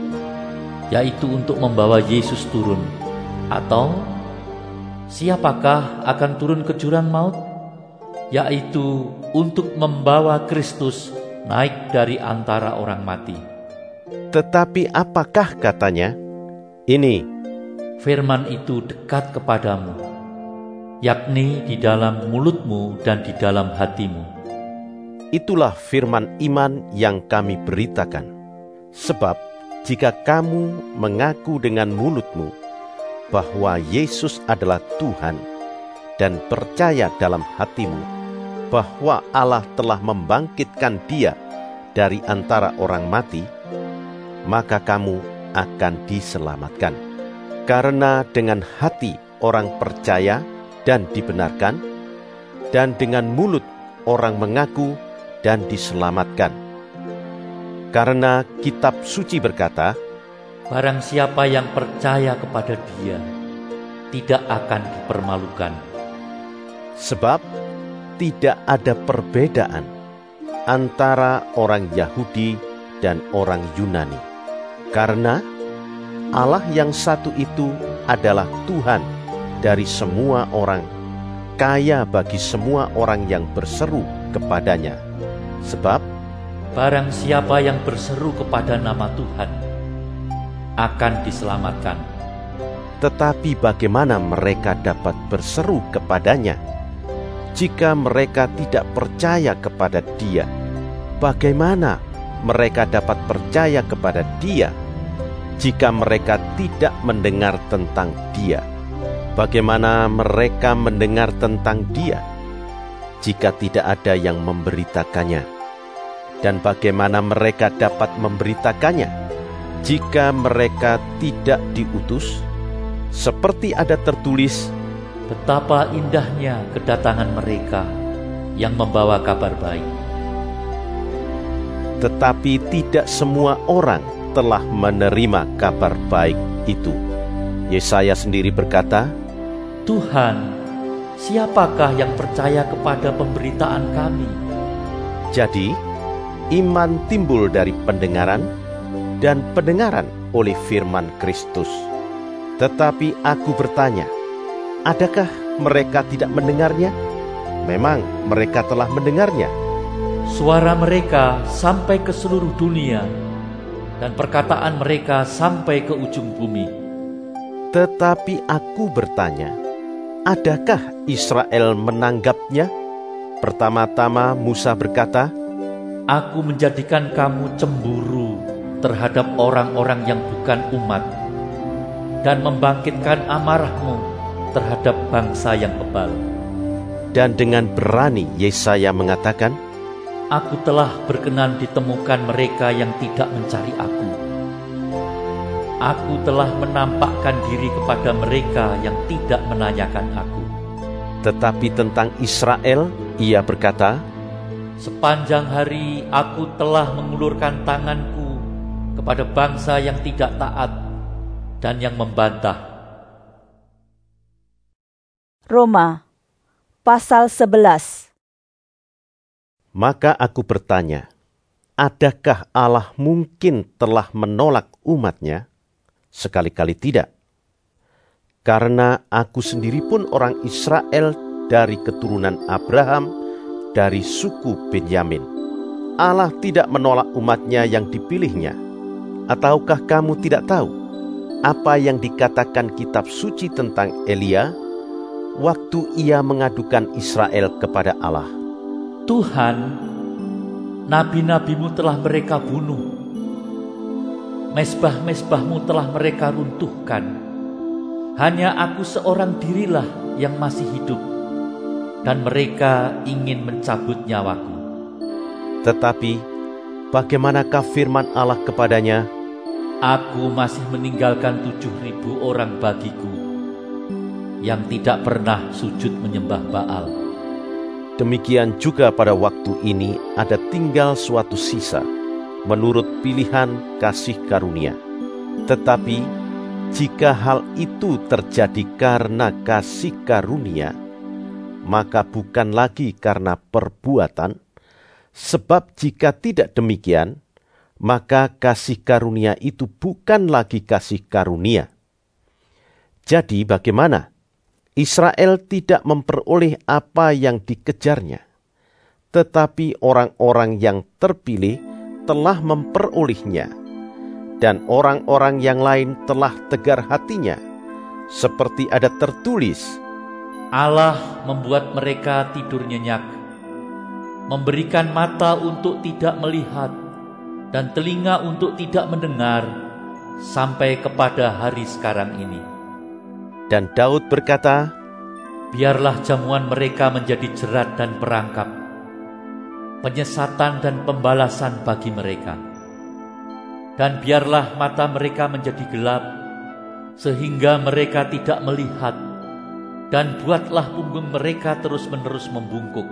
Yaitu untuk membawa Yesus turun. Atau siapakah akan turun ke jurang maut? Yaitu untuk membawa Kristus naik dari antara orang mati. Tetapi apakah katanya? Ini, firman itu dekat kepadamu, yakni di dalam mulutmu dan di dalam hatimu. Itulah firman iman yang kami beritakan. Sebab jika kamu mengaku dengan mulutmu bahwa Yesus adalah Tuhan, dan percaya dalam hatimu bahwa Allah telah membangkitkan Dia dari antara orang mati, maka kamu akan diselamatkan. Karena dengan hati orang percaya dan dibenarkan, dan dengan mulut orang mengaku dan diselamatkan. Karena kitab suci berkata, barang siapa yang percaya kepada Dia tidak akan dipermalukan. Sebab tidak ada perbedaan antara orang Yahudi dan orang Yunani, karena Allah yang satu itu adalah Tuhan dari semua orang, kaya bagi semua orang yang berseru kepadanya. Sebab barang siapa yang berseru kepada nama Tuhan akan diselamatkan. Tetapi bagaimana mereka dapat berseru kepadanya jika mereka tidak percaya kepada Dia? Bagaimana mereka dapat percaya kepada Dia jika mereka tidak mendengar tentang Dia? Bagaimana mereka mendengar tentang Dia jika tidak ada yang memberitakannya? Dan bagaimana mereka dapat memberitakannya jika mereka tidak diutus? Seperti ada tertulis, betapa indahnya kedatangan mereka yang membawa kabar baik. Tetapi tidak semua orang telah menerima kabar baik itu, Yesaya sendiri berkata, Tuhan, siapakah yang percaya kepada pemberitaan kami? jadi iman timbul dari pendengaran, dan pendengaran oleh firman Kristus. Tetapi aku bertanya, adakah mereka tidak mendengarnya? Memang mereka telah mendengarnya. Suara mereka sampai ke seluruh dunia, dan perkataan mereka sampai ke ujung bumi. Tetapi aku bertanya, adakah Israel menanggapnya? Pertama-tama Musa berkata, Aku menjadikan kamu cemburu terhadap orang-orang yang bukan umat, dan membangkitkan amarahmu terhadap bangsa yang bebal. dan dengan berani Yesaya mengatakan, Aku telah berkenan ditemukan mereka yang tidak mencari aku. Aku telah menampakkan diri kepada mereka yang tidak menanyakan aku. tetapi tentang Israel ia berkata, Sepanjang hari aku telah mengulurkan tanganku kepada bangsa yang tidak taat dan yang membantah. Roma pasal 11. maka aku bertanya, adakah Allah mungkin telah menolak umatnya? Sekali-kali tidak. Karena aku sendiri pun orang Israel dari keturunan Abraham, dari suku Benyamin. Allah tidak menolak umatnya yang dipilihnya. Ataukah kamu tidak tahu apa yang dikatakan kitab suci tentang Elia waktu ia mengadukan Israel kepada Allah? Tuhan, nabi-nabimu telah mereka bunuh. Mezbah-mezbahmu telah mereka runtuhkan. Hanya aku seorang dirilah yang masih hidup, dan mereka ingin mencabut nyawaku. Tetapi bagaimanakah firman Allah kepadanya? Aku masih meninggalkan 7.000 orang bagiku, yang tidak pernah sujud menyembah Baal. Demikian juga pada waktu ini ada tinggal suatu sisa, menurut pilihan kasih karunia. Tetapi jika hal itu terjadi karena kasih karunia, maka bukan lagi karena perbuatan, sebab jika tidak demikian, maka kasih karunia itu bukan lagi kasih karunia. Jadi bagaimana? Israel tidak memperoleh apa yang dikejarnya, tetapi orang-orang yang terpilih telah memperolehnya, dan orang-orang yang lain telah tegar hatinya, seperti ada tertulis, Allah membuat mereka tidur nyenyak, memberikan mata untuk tidak melihat, dan telinga untuk tidak mendengar, sampai kepada hari sekarang ini. Dan Daud berkata, Biarlah jamuan mereka menjadi jerat dan perangkap, penyesatan dan pembalasan bagi mereka. Dan biarlah mata mereka menjadi gelap, sehingga mereka tidak melihat, dan buatlah punggung mereka terus-menerus membungkuk.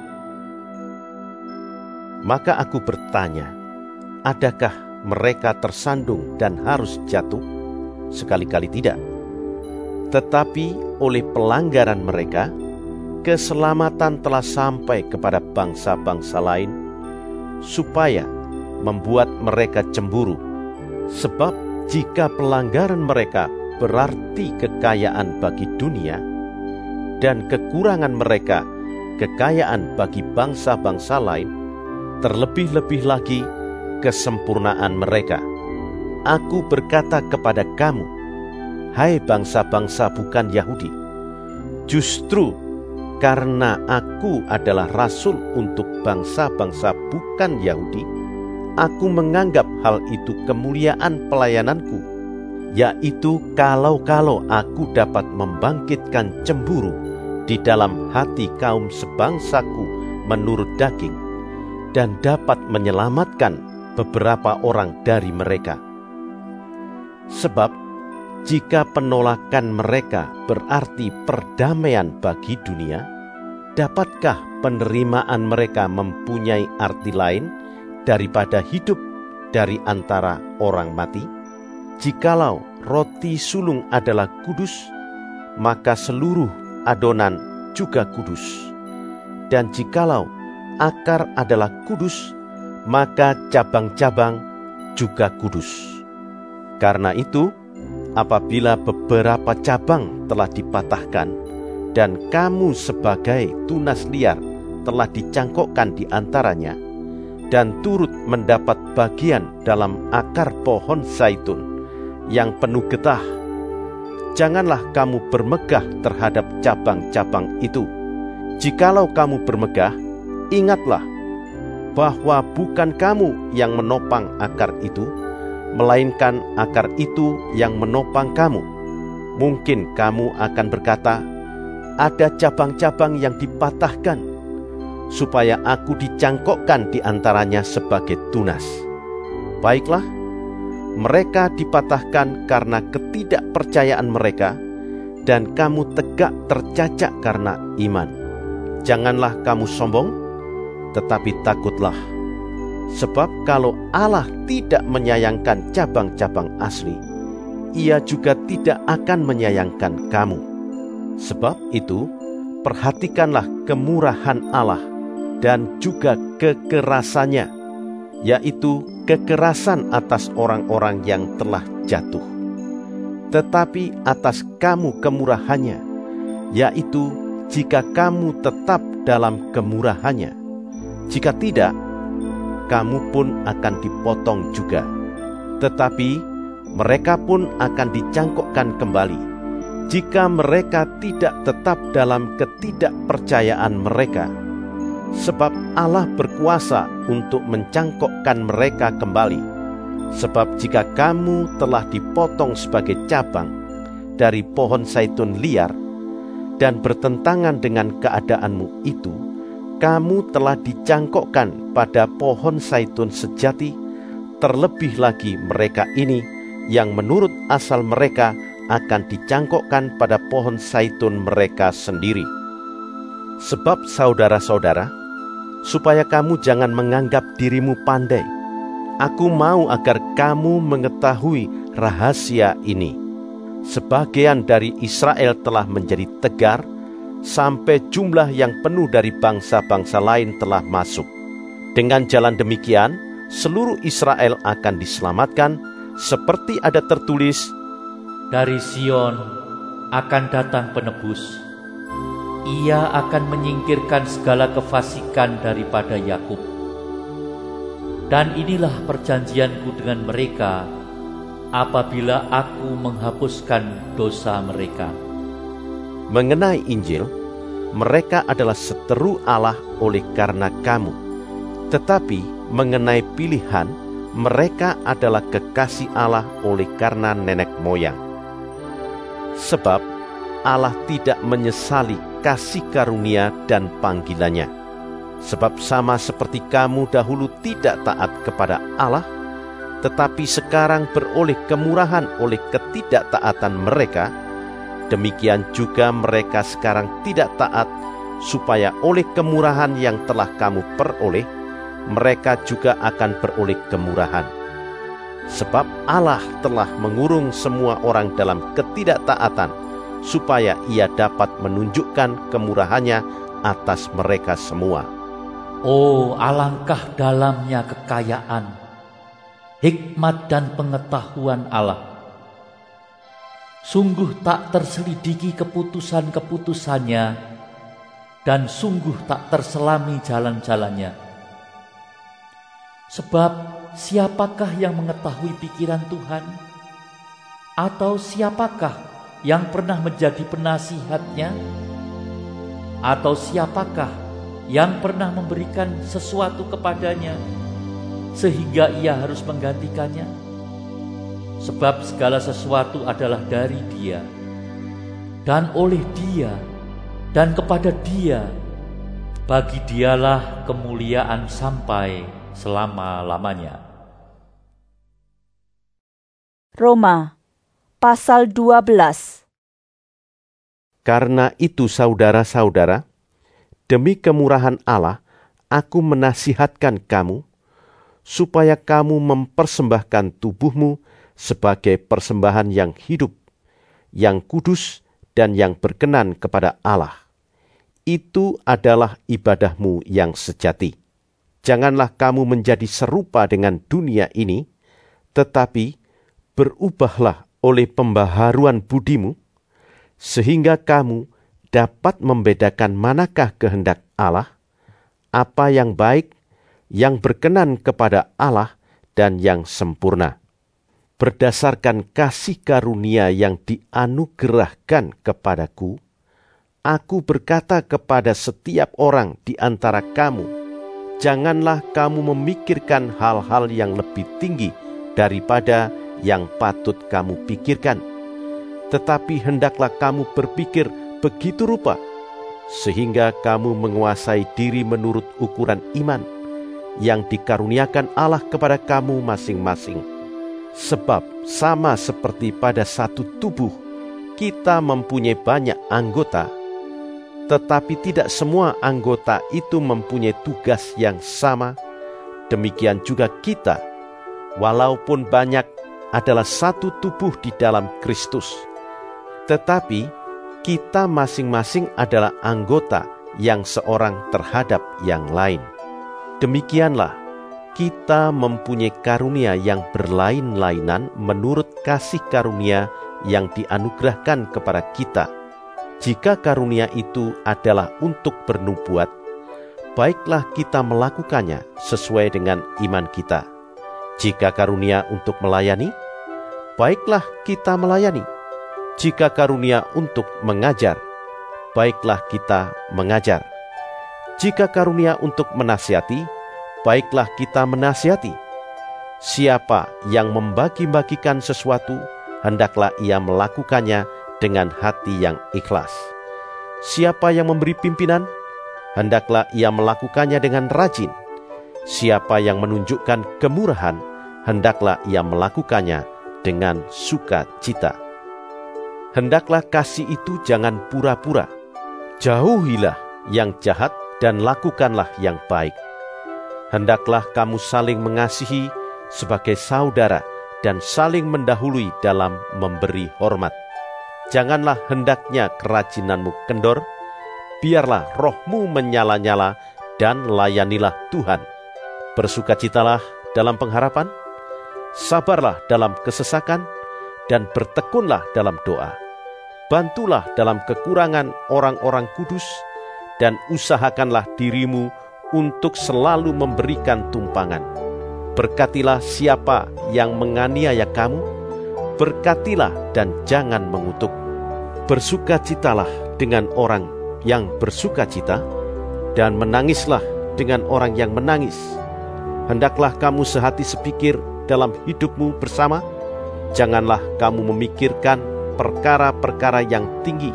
maka aku bertanya, adakah mereka tersandung dan harus jatuh? Sekali-kali tidak. Tetapi oleh pelanggaran mereka, keselamatan telah sampai kepada bangsa-bangsa lain, supaya membuat mereka cemburu. Sebab jika pelanggaran mereka berarti kekayaan bagi dunia, dan kekurangan mereka kekayaan bagi bangsa-bangsa lain, terlebih-lebih lagi kesempurnaan mereka. Aku berkata kepada kamu, hai bangsa-bangsa bukan Yahudi, justru karena aku adalah rasul untuk bangsa-bangsa bukan Yahudi, aku menganggap hal itu kemuliaan pelayananku, yaitu kalau aku dapat membangkitkan cemburu di dalam hati kaum sebangsaku menurut daging, dan dapat menyelamatkan beberapa orang dari mereka. Sebab jika penolakan mereka berarti perdamaian bagi dunia, dapatkah penerimaan mereka mempunyai arti lain daripada hidup dari antara orang mati? jikalau roti sulung adalah kudus, maka seluruh adonan juga kudus. Dan jikalau akar adalah kudus, maka cabang-cabang juga kudus. Karena itu, apabila beberapa cabang telah dipatahkan, dan kamu sebagai tunas liar telah dicangkokkan di antaranya, dan turut mendapat bagian dalam akar pohon zaitun yang penuh getah, janganlah kamu bermegah terhadap cabang-cabang itu. Jikalau kamu bermegah, ingatlah bahwa bukan kamu yang menopang akar itu, melainkan akar itu yang menopang kamu. Mungkin kamu akan berkata, ada cabang-cabang yang dipatahkan, supaya aku dicangkokkan di antaranya sebagai tunas. Baiklah, mereka dipatahkan karena ketidakpercayaan mereka, dan kamu tegak tercacak karena iman. Janganlah kamu sombong, tetapi takutlah. Sebab kalau Allah tidak menyayangkan cabang-cabang asli, Ia juga tidak akan menyayangkan kamu. Sebab itu, perhatikanlah kemurahan Allah dan juga kekerasannya, yaitu kekerasan atas orang-orang yang telah jatuh. Tetapi atas kamu kemurahannya, yaitu jika kamu tetap dalam kemurahannya. Jika tidak, kamu pun akan dipotong juga. Tetapi mereka pun akan dicangkokkan kembali, jika mereka tidak tetap dalam ketidakpercayaan mereka. Sebab Allah berkuasa untuk mencangkokkan mereka kembali. Sebab jika kamu telah dipotong sebagai cabang dari pohon zaitun liar, dan bertentangan dengan keadaanmu itu, kamu telah dicangkokkan pada pohon zaitun sejati. Terlebih lagi mereka ini, yang menurut asal mereka akan dicangkokkan pada pohon zaitun mereka sendiri. Sebab saudara-saudara, supaya kamu jangan menganggap dirimu pandai, aku mau agar kamu mengetahui rahasia ini. Sebagian dari Israel telah menjadi tegar, sampai jumlah yang penuh dari bangsa-bangsa lain telah masuk. Dengan jalan demikian, seluruh Israel akan diselamatkan, seperti ada tertulis, dari Sion akan datang penebus. Ia akan menyingkirkan segala kefasikan daripada Yakub. Dan inilah perjanjianku dengan mereka, apabila aku menghapuskan dosa mereka. Mengenai Injil, mereka adalah seteru Allah oleh karena kamu. Tetapi mengenai pilihan, mereka adalah kekasih Allah oleh karena nenek moyang. Sebab Allah tidak menyesali kasih karunia dan panggilannya. Sebab sama seperti kamu dahulu tidak taat kepada Allah, tetapi sekarang beroleh kemurahan oleh ketidaktaatan mereka, demikian juga mereka sekarang tidak taat, supaya oleh kemurahan yang telah kamu peroleh, mereka juga akan beroleh kemurahan. Sebab Allah telah mengurung semua orang dalam ketidaktaatan, supaya Ia dapat menunjukkan kemurahannya atas mereka semua. Oh, alangkah dalamnya kekayaan, hikmat dan pengetahuan Allah. Sungguh tak terselidiki keputusan-keputusannya, dan sungguh tak terselami jalan-jalannya. Sebab siapakah yang mengetahui pikiran Tuhan? Atau siapakah yang pernah menjadi penasihatnya? Atau siapakah yang pernah memberikan sesuatu kepadanya, sehingga ia harus menggantikannya? Sebab segala sesuatu adalah dari Dia, dan oleh Dia, dan kepada Dia. Bagi Dialah kemuliaan sampai selama-lamanya. Roma pasal 12. Karena itu saudara-saudara, demi kemurahan Allah, aku menasihatkan kamu, supaya kamu mempersembahkan tubuhmu sebagai persembahan yang hidup, yang kudus, dan yang berkenan kepada Allah. Itu adalah ibadahmu yang sejati. Janganlah kamu menjadi serupa dengan dunia ini, tetapi berubahlah oleh pembaharuan budimu, sehingga kamu dapat membedakan manakah kehendak Allah, apa yang baik, yang berkenan kepada Allah, dan yang sempurna. Berdasarkan kasih karunia yang dianugerahkan kepadaku, aku berkata kepada setiap orang di antara kamu, janganlah kamu memikirkan hal-hal yang lebih tinggi daripada yang patut kamu pikirkan. Tetapi hendaklah kamu berpikir begitu rupa, sehingga kamu menguasai diri menurut ukuran iman yang dikaruniakan Allah kepada kamu masing-masing. Sebab sama seperti pada satu tubuh, kita mempunyai banyak anggota, tetapi tidak semua anggota itu mempunyai tugas yang sama. Demikian juga kita, walaupun banyak, adalah satu tubuh di dalam Kristus. Tetapi kita masing-masing adalah anggota yang seorang terhadap yang lain. Demikianlah, kita mempunyai karunia yang berlain-lainan menurut kasih karunia yang dianugerahkan kepada kita. Jika karunia itu adalah untuk bernubuat, baiklah kita melakukannya sesuai dengan iman kita. Jika karunia untuk melayani, baiklah kita melayani. Jika karunia untuk mengajar, baiklah kita mengajar. Jika karunia untuk menasihati, baiklah kita menasihati. Siapa yang membagi-bagikan sesuatu, hendaklah ia melakukannya dengan hati yang ikhlas. Siapa yang memberi pimpinan, hendaklah ia melakukannya dengan rajin. Siapa yang menunjukkan kemurahan, hendaklah ia melakukannya dengan sukacita. Hendaklah kasih itu jangan pura-pura. Jauhilah yang jahat dan lakukanlah yang baik. Hendaklah kamu saling mengasihi sebagai saudara dan saling mendahului dalam memberi hormat. Janganlah hendaknya kerajinanmu kendor, biarlah rohmu menyala-nyala dan layanilah Tuhan. Bersukacitalah dalam pengharapan, sabarlah dalam kesesakan, dan bertekunlah dalam doa. Bantulah dalam kekurangan orang-orang kudus, dan usahakanlah dirimu untuk selalu memberikan tumpangan. Berkatilah siapa yang menganiaya kamu, berkatilah dan jangan mengutuk. Bersukacitalah dengan orang yang bersukacita, dan menangislah dengan orang yang menangis. Hendaklah kamu sehati sepikir dalam hidupmu bersama. Janganlah kamu memikirkan perkara-perkara yang tinggi,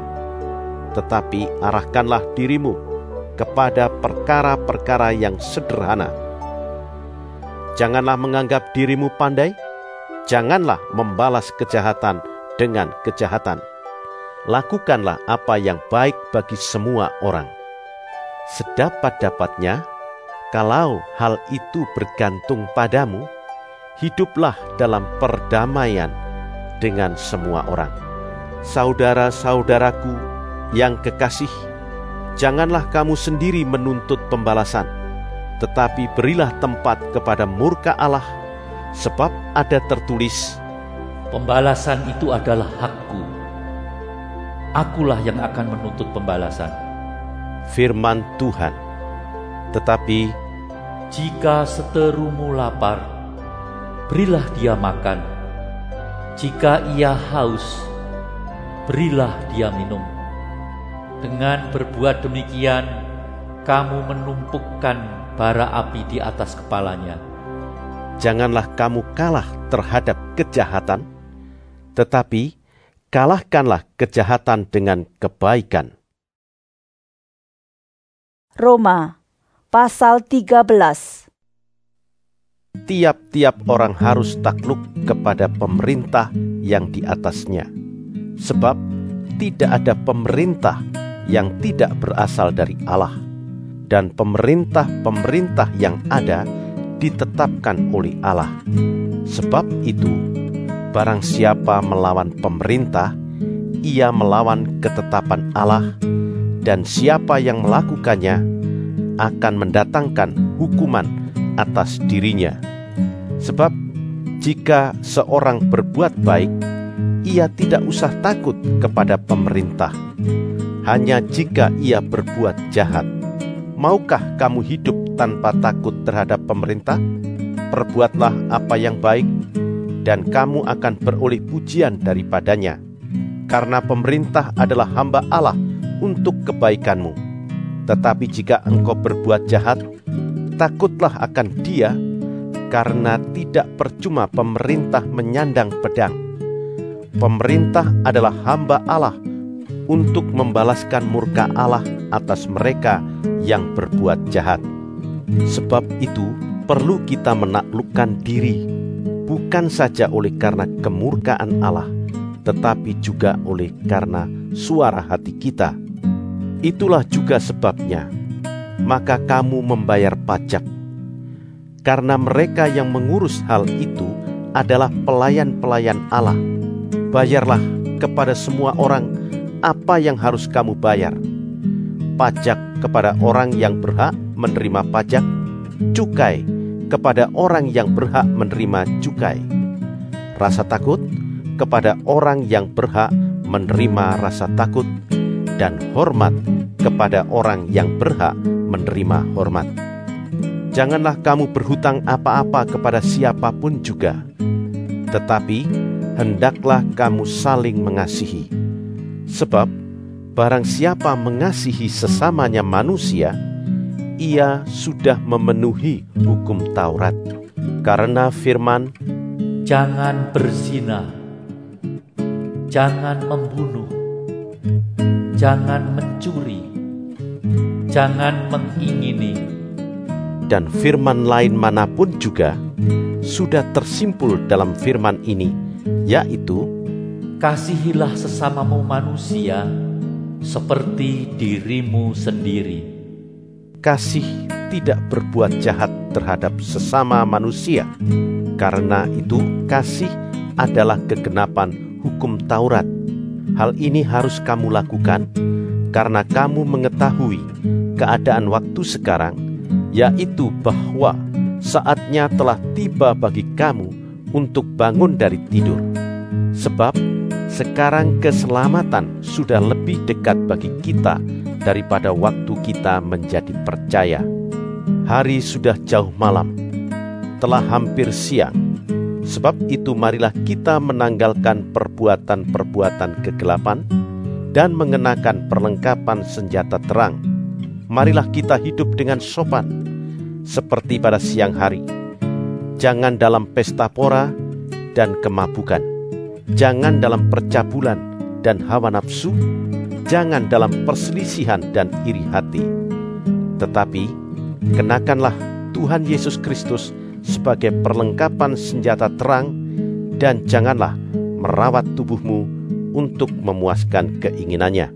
tetapi arahkanlah dirimu kepada perkara-perkara yang sederhana. Janganlah menganggap dirimu pandai, janganlah membalas kejahatan dengan kejahatan. Lakukanlah apa yang baik bagi semua orang. Sedapat-dapatnya, kalau hal itu bergantung padamu, hiduplah dalam perdamaian dengan semua orang. Saudara-saudaraku yang kekasih, janganlah kamu sendiri menuntut pembalasan, tetapi berilah tempat kepada murka Allah, sebab ada tertulis, pembalasan itu adalah hakku. Akulah yang akan menuntut pembalasan. Firman Tuhan. Tetapi jika seterumu lapar, berilah dia makan. Jika ia haus, berilah dia minum. Dengan berbuat demikian, kamu menumpukkan bara api di atas kepalanya. Janganlah kamu kalah terhadap kejahatan, tetapi kalahkanlah kejahatan dengan kebaikan. Roma pasal 13. Tiap-tiap orang harus takluk kepada pemerintah yang di atasnya, sebab tidak ada pemerintah yang tidak berasal dari Allah, dan pemerintah-pemerintah yang ada ditetapkan oleh Allah. Sebab itu, barang siapa melawan pemerintah, ia melawan ketetapan Allah, dan siapa yang melakukannya akan mendatangkan hukuman atas dirinya. Sebab jika seorang berbuat baik, ia tidak usah takut kepada pemerintah. Hanya jika ia berbuat jahat. Maukah kamu hidup tanpa takut terhadap pemerintah? Perbuatlah apa yang baik, dan kamu akan beroleh pujian daripadanya. Karena pemerintah adalah hamba Allah untuk kebaikanmu. Tetapi jika engkau berbuat jahat, takutlah akan dia, karena tidak percuma pemerintah menyandang pedang. Pemerintah adalah hamba Allah untuk membalaskan murka Allah atas mereka yang berbuat jahat. Sebab itu perlu kita menaklukkan diri, bukan saja oleh karena kemurkaan Allah, tetapi juga oleh karena suara hati kita. Itulah juga sebabnya, maka kamu membayar pajak. Karena mereka yang mengurus hal itu adalah pelayan-pelayan Allah. Bayarlah kepada semua orang apa yang harus kamu bayar. Pajak kepada orang yang berhak menerima pajak, cukai kepada orang yang berhak menerima cukai, rasa takut kepada orang yang berhak menerima rasa takut, dan hormat kepada orang yang berhak menerima hormat. Janganlah kamu berhutang apa-apa kepada siapapun juga, tetapi hendaklah kamu saling mengasihi. Sebab barang siapa mengasihi sesamanya manusia, ia sudah memenuhi hukum Taurat. Karena firman, jangan berzina, jangan membunuh, jangan mencuri, jangan mengingini, dan firman lain manapun juga sudah tersimpul dalam firman ini, yaitu, kasihilah sesamamu manusia seperti dirimu sendiri. Kasih tidak berbuat jahat terhadap sesama manusia. Karena itu kasih adalah kegenapan hukum Taurat. Hal ini harus kamu lakukan karena kamu mengetahui keadaan waktu sekarang, yaitu bahwa saatnya telah tiba bagi kamu untuk bangun dari tidur. Sebab sekarang keselamatan sudah lebih dekat bagi kita daripada waktu kita menjadi percaya. Hari sudah jauh malam, telah hampir siang. Sebab itu marilah kita menanggalkan perbuatan-perbuatan kegelapan dan mengenakan perlengkapan senjata terang. Marilah kita hidup dengan sopan, seperti pada siang hari. Jangan dalam pesta pora dan kemabukan. Jangan dalam percabulan dan hawa nafsu. Jangan dalam perselisihan dan iri hati. Tetapi kenakanlah Tuhan Yesus Kristus sebagai perlengkapan senjata terang, dan janganlah merawat tubuhmu untuk memuaskan keinginannya.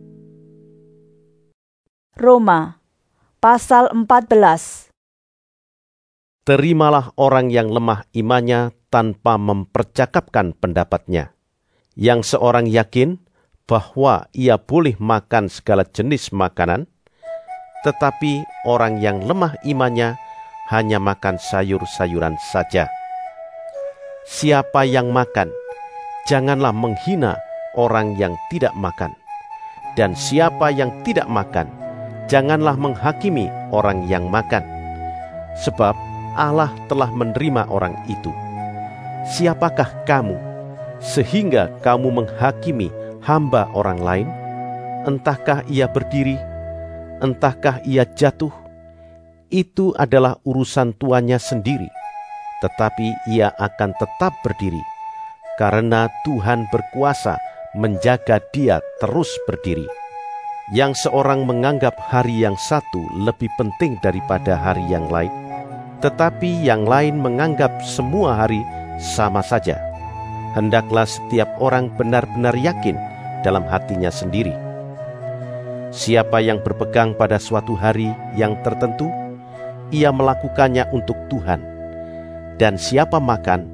Roma pasal 14. Terimalah orang yang lemah imannya tanpa mempercakapkan pendapatnya, yang seorang yakin bahwa ia boleh makan segala jenis makanan, tetapi orang yang lemah imannya hanya makan sayur-sayuran saja. Siapa yang makan, janganlah menghina orang yang tidak makan. Dan siapa yang tidak makan, janganlah menghakimi orang yang makan. Sebab Allah telah menerima orang itu. Siapakah kamu, sehingga kamu menghakimi hamba orang lain? Entahkah ia berdiri, entahkah ia jatuh, itu adalah urusan tuannya sendiri. Tetapi ia akan tetap berdiri, karena Tuhan berkuasa menjaga dia terus berdiri. Yang seorang menganggap hari yang satu lebih penting daripada hari yang lain, tetapi yang lain menganggap semua hari sama saja. Hendaklah setiap orang benar-benar yakin dalam hatinya sendiri. Siapa yang berpegang pada suatu hari yang tertentu, ia melakukannya untuk Tuhan. Dan siapa makan,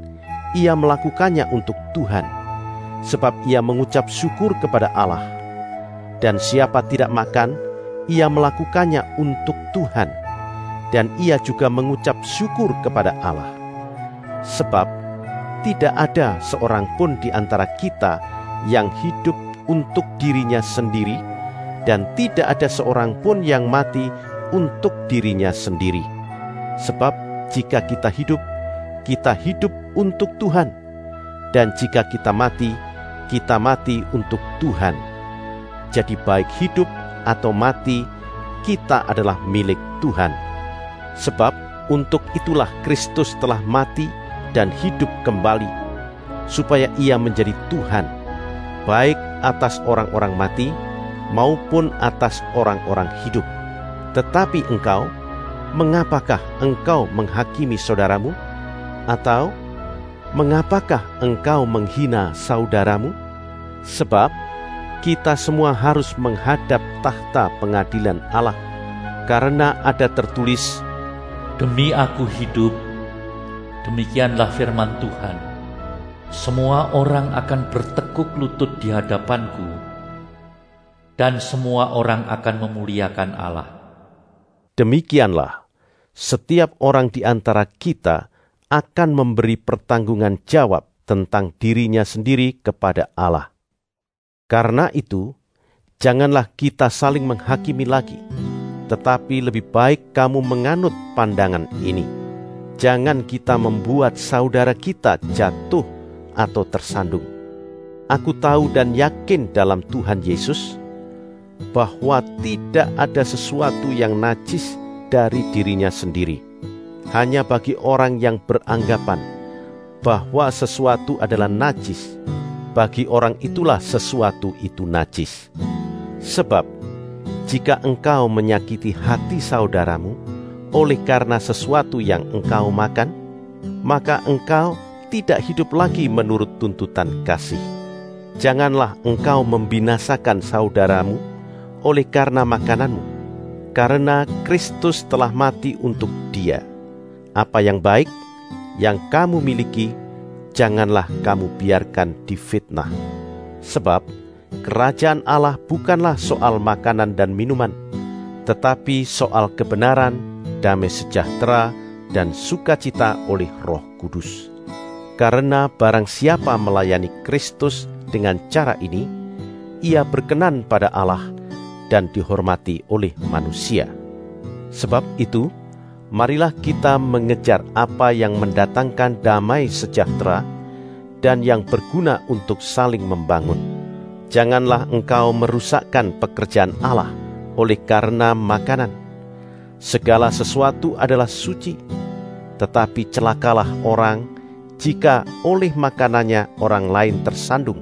ia melakukannya untuk Tuhan, sebab ia mengucap syukur kepada Allah. Dan siapa tidak makan, ia melakukannya untuk Tuhan, dan ia juga mengucap syukur kepada Allah. Sebab tidak ada seorang pun di antara kita yang hidup untuk dirinya sendiri, dan tidak ada seorang pun yang mati untuk dirinya sendiri. Sebab jika kita hidup untuk Tuhan, dan jika kita mati untuk Tuhan. Jadi baik hidup atau mati, kita adalah milik Tuhan. Sebab untuk itulah Kristus telah mati dan hidup kembali, supaya ia menjadi Tuhan, baik atas orang-orang mati maupun atas orang-orang hidup. Tetapi engkau, mengapakah engkau menghakimi saudaramu? Atau mengapakah engkau menghina saudaramu? Sebab kita semua harus menghadap tahta pengadilan Allah, karena ada tertulis, "Demi aku hidup, demikianlah firman Tuhan, semua orang akan bertekuk lutut di hadapanku, dan semua orang akan memuliakan Allah." Demikianlah, setiap orang di antara kita akan memberi pertanggungan jawab tentang dirinya sendiri kepada Allah. Karena itu, janganlah kita saling menghakimi lagi, tetapi lebih baik kamu menganut pandangan ini. Jangan kita membuat saudara kita jatuh atau tersandung. Aku tahu dan yakin dalam Tuhan Yesus bahwa tidak ada sesuatu yang najis dari dirinya sendiri. Hanya bagi orang yang beranggapan bahwa sesuatu adalah najis, bagi orang itulah sesuatu itu najis. Sebab jika engkau menyakiti hati saudaramu oleh karena sesuatu yang engkau makan, maka engkau tidak hidup lagi menurut tuntutan kasih. Janganlah engkau membinasakan saudaramu oleh karena makananmu, karena Kristus telah mati untuk dia. Apa yang baik yang kamu miliki, janganlah kamu biarkan difitnah. Sebab kerajaan Allah bukanlah soal makanan dan minuman, tetapi soal kebenaran, damai sejahtera, dan sukacita oleh Roh Kudus. Karena barang siapa melayani Kristus dengan cara ini, ia berkenan pada Allah dan dihormati oleh manusia. Sebab itu, marilah kita mengejar apa yang mendatangkan damai sejahtera dan yang berguna untuk saling membangun. Janganlah engkau merusakkan pekerjaan Allah oleh karena makanan. Segala sesuatu adalah suci, tetapi celakalah orang jika oleh makanannya orang lain tersandung.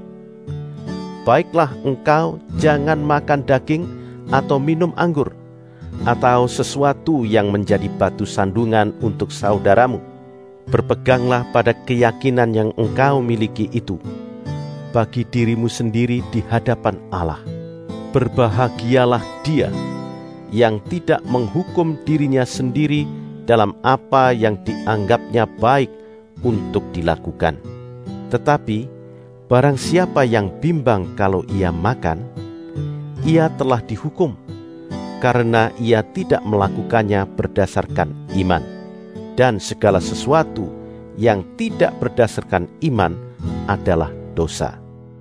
Baiklah engkau jangan makan daging atau minum anggur, atau sesuatu yang menjadi batu sandungan untuk saudaramu. Berpeganglah pada keyakinan yang engkau miliki itu, bagi dirimu sendiri di hadapan Allah. Berbahagialah dia yang tidak menghukum dirinya sendiri dalam apa yang dianggapnya baik untuk dilakukan. Tetapi barang siapa yang bimbang kalau ia makan, ia telah dihukum, karena ia tidak melakukannya berdasarkan iman. Dan segala sesuatu yang tidak berdasarkan iman adalah dosa.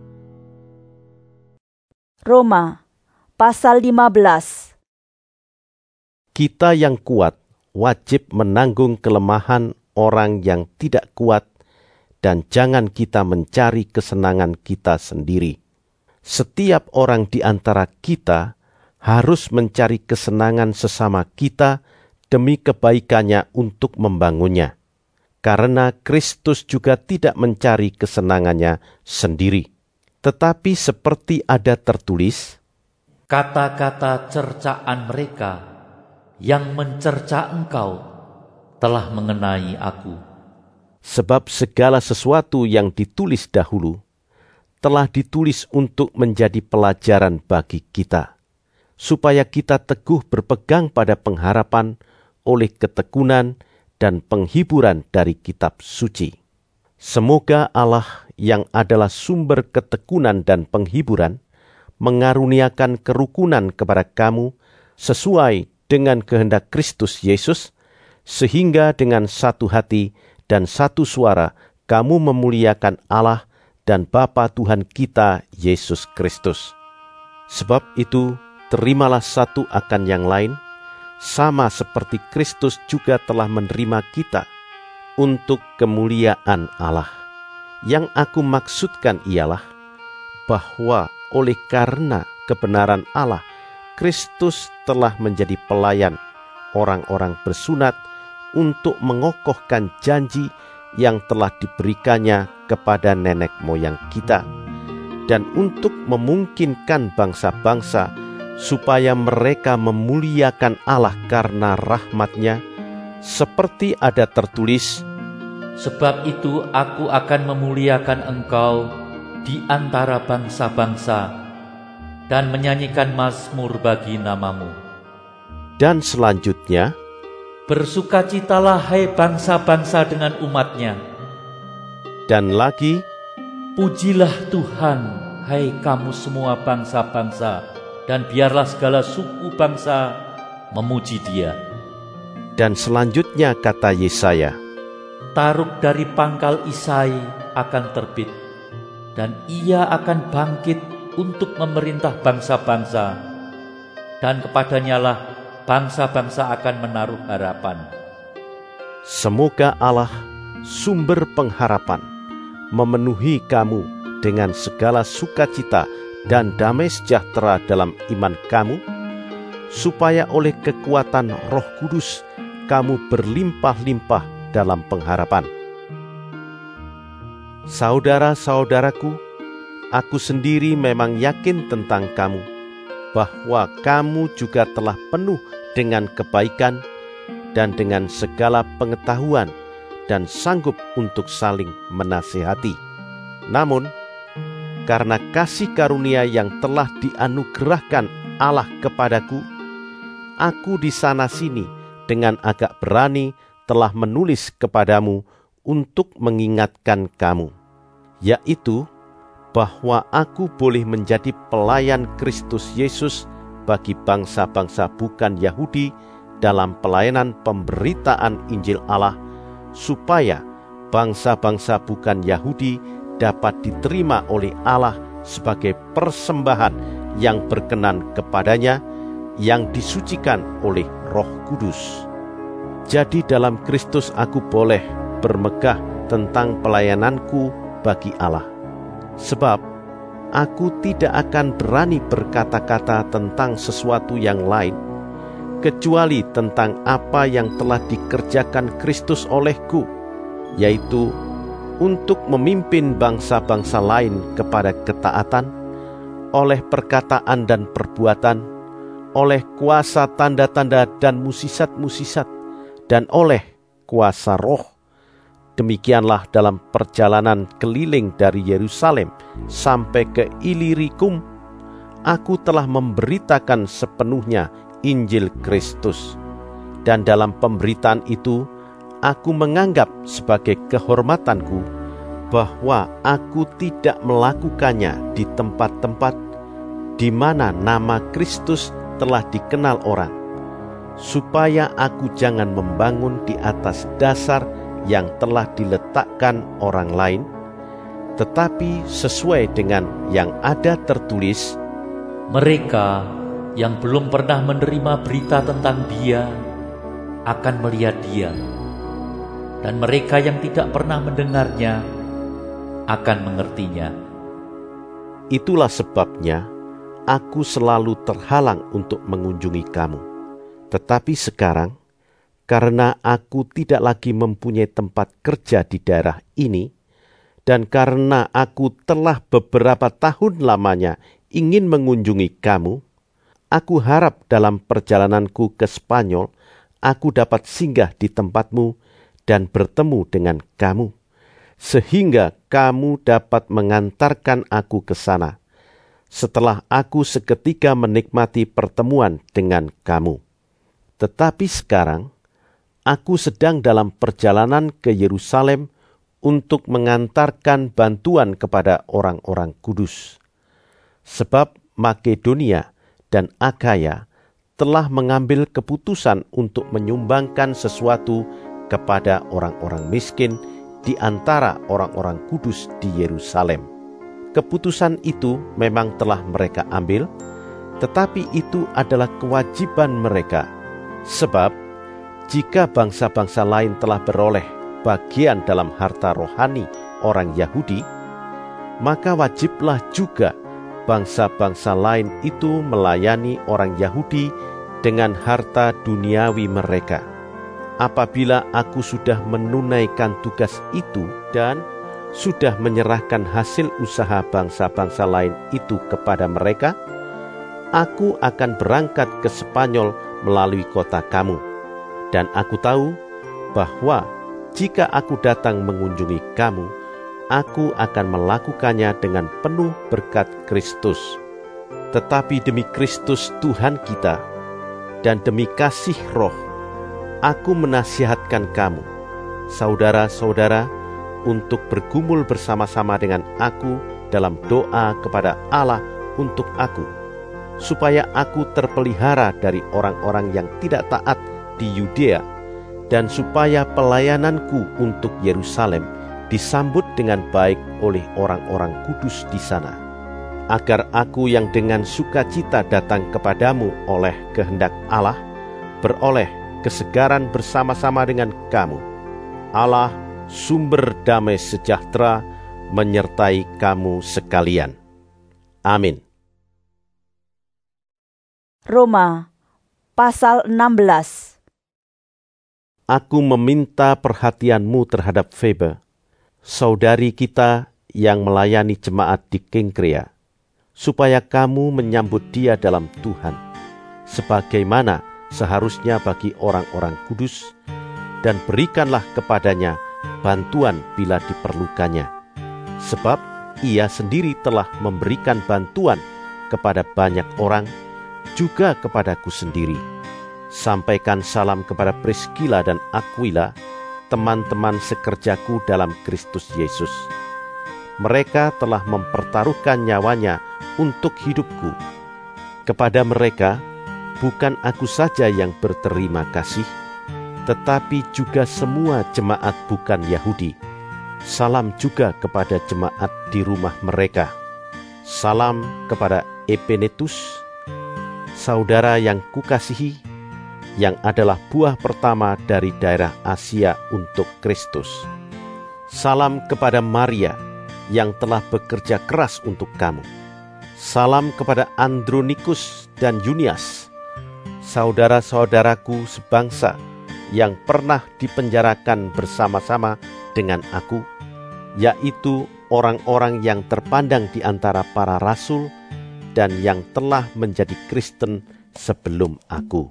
Roma pasal 15. Kita yang kuat wajib menanggung kelemahan orang yang tidak kuat, dan jangan kita mencari kesenangan kita sendiri. Setiap orang di antara kita harus mencari kesenangan sesama kita demi kebaikannya untuk membangunnya. Karena Kristus juga tidak mencari kesenangannya sendiri. Tetapi seperti ada tertulis, "Kata-kata cercaan mereka yang mencerca engkau telah mengenai aku." Sebab segala sesuatu yang ditulis dahulu telah ditulis untuk menjadi pelajaran bagi kita, supaya kita teguh berpegang pada pengharapan oleh ketekunan dan penghiburan dari kitab suci. Semoga Allah yang adalah sumber ketekunan dan penghiburan, mengaruniakan kerukunan kepada kamu sesuai dengan kehendak Kristus Yesus, sehingga dengan satu hati dan satu suara kamu memuliakan Allah dan Bapa Tuhan kita Yesus Kristus. Sebab itu, terimalah satu akan yang lain, sama seperti Kristus juga telah menerima kita untuk kemuliaan Allah. Yang aku maksudkan ialah bahwa oleh karena kebenaran Allah, Kristus telah menjadi pelayan orang-orang bersunat untuk mengokohkan janji yang telah diberikannya kepada nenek moyang kita, dan untuk memungkinkan bangsa-bangsa supaya mereka memuliakan Allah karena rahmat-Nya, seperti ada tertulis, sebab itu aku akan memuliakan engkau di antara bangsa-bangsa dan menyanyikan mazmur bagi namamu. Dan selanjutnya, bersukacitalah hai bangsa-bangsa dengan umat-Nya. Dan lagi, pujilah Tuhan hai kamu semua bangsa-bangsa, dan biarlah segala suku bangsa memuji Dia. Dan selanjutnya kata Yesaya, taruk dari pangkal Isai akan terbit, dan ia akan bangkit untuk memerintah bangsa-bangsa, dan kepadanya lah bangsa-bangsa akan menaruh harapan. Semoga Allah, sumber pengharapan, memenuhi kamu dengan segala sukacita dan damai sejahtera dalam iman kamu, supaya oleh kekuatan Roh Kudus kamu berlimpah-limpah dalam pengharapan. Saudara-saudaraku, aku sendiri memang yakin tentang kamu, bahwa kamu juga telah penuh dengan kebaikan dan dengan segala pengetahuan dan sanggup untuk saling menasihati. Namun, karena kasih karunia yang telah dianugerahkan Allah kepadaku, aku di sana-sini dengan agak berani telah menulis kepadamu untuk mengingatkan kamu, yaitu bahwa aku boleh menjadi pelayan Kristus Yesus bagi bangsa-bangsa bukan Yahudi dalam pelayanan pemberitaan Injil Allah, supaya bangsa-bangsa bukan Yahudi dapat diterima oleh Allah sebagai persembahan yang berkenan kepadanya, yang disucikan oleh Roh Kudus. Jadi dalam Kristus aku boleh bermegah tentang pelayananku bagi Allah. Sebab aku tidak akan berani berkata-kata tentang sesuatu yang lain, kecuali tentang apa yang telah dikerjakan Kristus olehku, yaitu untuk memimpin bangsa-bangsa lain kepada ketaatan, oleh perkataan dan perbuatan, oleh kuasa tanda-tanda dan musisat-musisat, dan oleh kuasa Roh. Demikianlah dalam perjalanan keliling dari Yerusalem sampai ke Ilirikum, aku telah memberitakan sepenuhnya Injil Kristus. Dan dalam pemberitaan itu, aku menganggap sebagai kehormatanku bahwa aku tidak melakukannya di tempat-tempat di mana nama Kristus telah dikenal orang, supaya aku jangan membangun di atas dasar yang telah diletakkan orang lain, tetapi sesuai dengan yang ada tertulis, mereka yang belum pernah menerima berita tentang Dia akan melihat Dia, dan mereka yang tidak pernah mendengarnya akan mengertinya. Itulah sebabnya aku selalu terhalang untuk mengunjungi kamu. Tetapi sekarang, karena aku tidak lagi mempunyai tempat kerja di daerah ini, dan karena aku telah beberapa tahun lamanya ingin mengunjungi kamu, aku harap dalam perjalananku ke Spanyol, aku dapat singgah di tempatmu dan bertemu dengan kamu, sehingga kamu dapat mengantarkan aku ke sana, setelah aku seketika menikmati pertemuan dengan kamu. Tetapi sekarang, aku sedang dalam perjalanan ke Yerusalem untuk mengantarkan bantuan kepada orang-orang kudus. Sebab Makedonia dan Akhaya telah mengambil keputusan untuk menyumbangkan sesuatu kepada orang-orang miskin di antara orang-orang kudus di Yerusalem. Keputusan itu memang telah mereka ambil, tetapi itu adalah kewajiban mereka. Sebab jika bangsa-bangsa lain telah beroleh bagian dalam harta rohani orang Yahudi, maka wajiblah juga bangsa-bangsa lain itu melayani orang Yahudi dengan harta duniawi mereka. Apabila aku sudah menunaikan tugas itu dan sudah menyerahkan hasil usaha bangsa-bangsa lain itu kepada mereka, aku akan berangkat ke Spanyol melalui kota kamu. Dan aku tahu bahwa jika aku datang mengunjungi kamu, aku akan melakukannya dengan penuh berkat Kristus. Tetapi demi Kristus Tuhan kita dan demi kasih Roh, aku menasihatkan kamu, saudara-saudara, untuk bergumul bersama-sama dengan aku dalam doa kepada Allah untuk aku, supaya aku terpelihara dari orang-orang yang tidak taat di Yudea, dan supaya pelayananku untuk Yerusalem disambut dengan baik oleh orang-orang kudus di sana, agar aku yang dengan sukacita datang kepadamu oleh kehendak Allah, beroleh kesegaran bersama-sama dengan kamu. Allah, sumber damai sejahtera, menyertai kamu sekalian. Amin. Roma pasal 16. Aku meminta perhatianmu terhadap Febe, saudari kita yang melayani jemaat di Kengkrea, supaya kamu menyambut dia dalam Tuhan, sebagaimana seharusnya bagi orang-orang kudus, dan berikanlah kepadanya bantuan bila diperlukannya. Sebab ia sendiri telah memberikan bantuan kepada banyak orang, juga kepadaku sendiri. Sampaikan salam kepada Priskila dan Aquila, teman-teman sekerjaku dalam Kristus Yesus. Mereka telah mempertaruhkan nyawanya untuk hidupku. Kepada mereka, bukan aku saja yang berterima kasih, tetapi juga semua jemaat bukan Yahudi. Salam juga kepada jemaat di rumah mereka. Salam kepada Epenetus, saudara yang kukasihi, yang adalah buah pertama dari daerah Asia untuk Kristus. Salam kepada Maria, yang telah bekerja keras untuk kamu. Salam kepada Andronikus dan Yunias, saudara-saudaraku sebangsa, yang pernah dipenjarakan bersama-sama dengan aku, yaitu orang-orang yang terpandang di antara para rasul dan yang telah menjadi Kristen sebelum aku.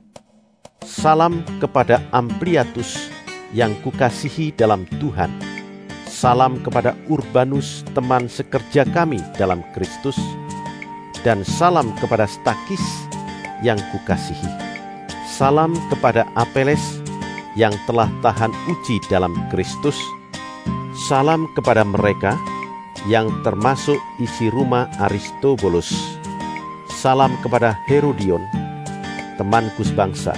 Salam kepada Ampliatus yang kukasihi dalam Tuhan. Salam kepada Urbanus, teman sekerja kami dalam Kristus. Dan salam kepada Stakis yang kukasihi. Salam kepada Apeles yang telah tahan uji dalam Kristus. Salam kepada mereka yang termasuk isi rumah Aristobulus. Salam kepada Herodion, temanku sebangsa.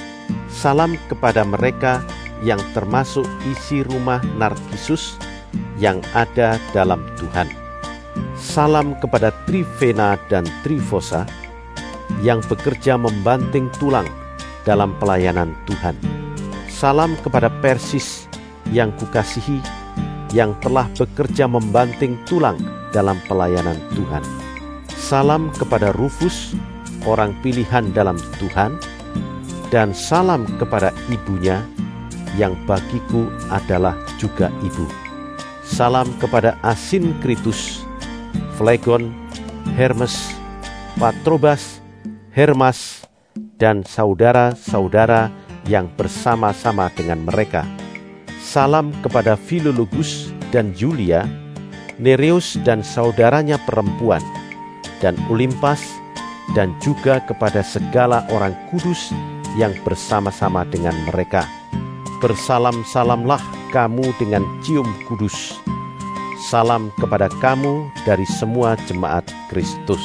Salam kepada mereka yang termasuk isi rumah Narkisus yang ada dalam Tuhan. Salam kepada Trifena dan Trifosa yang bekerja membanting tulang dalam pelayanan Tuhan. Salam kepada Persis yang kukasihi, yang telah bekerja membanting tulang dalam pelayanan Tuhan. Salam kepada Rufus, orang pilihan dalam Tuhan. Dan salam kepada ibunya, yang bagiku adalah juga ibu. Salam kepada Asinkritus, Flegon, Hermes, Patrobas, Hermas, dan saudara-saudara yang bersama-sama dengan mereka. Salam kepada Filologus dan Julia, Nereus dan saudaranya perempuan, dan Olimpas, dan juga kepada segala orang kudus yang bersama-sama dengan mereka. Bersalam-salamlah kamu dengan cium kudus. Salam kepada kamu dari semua jemaat Kristus.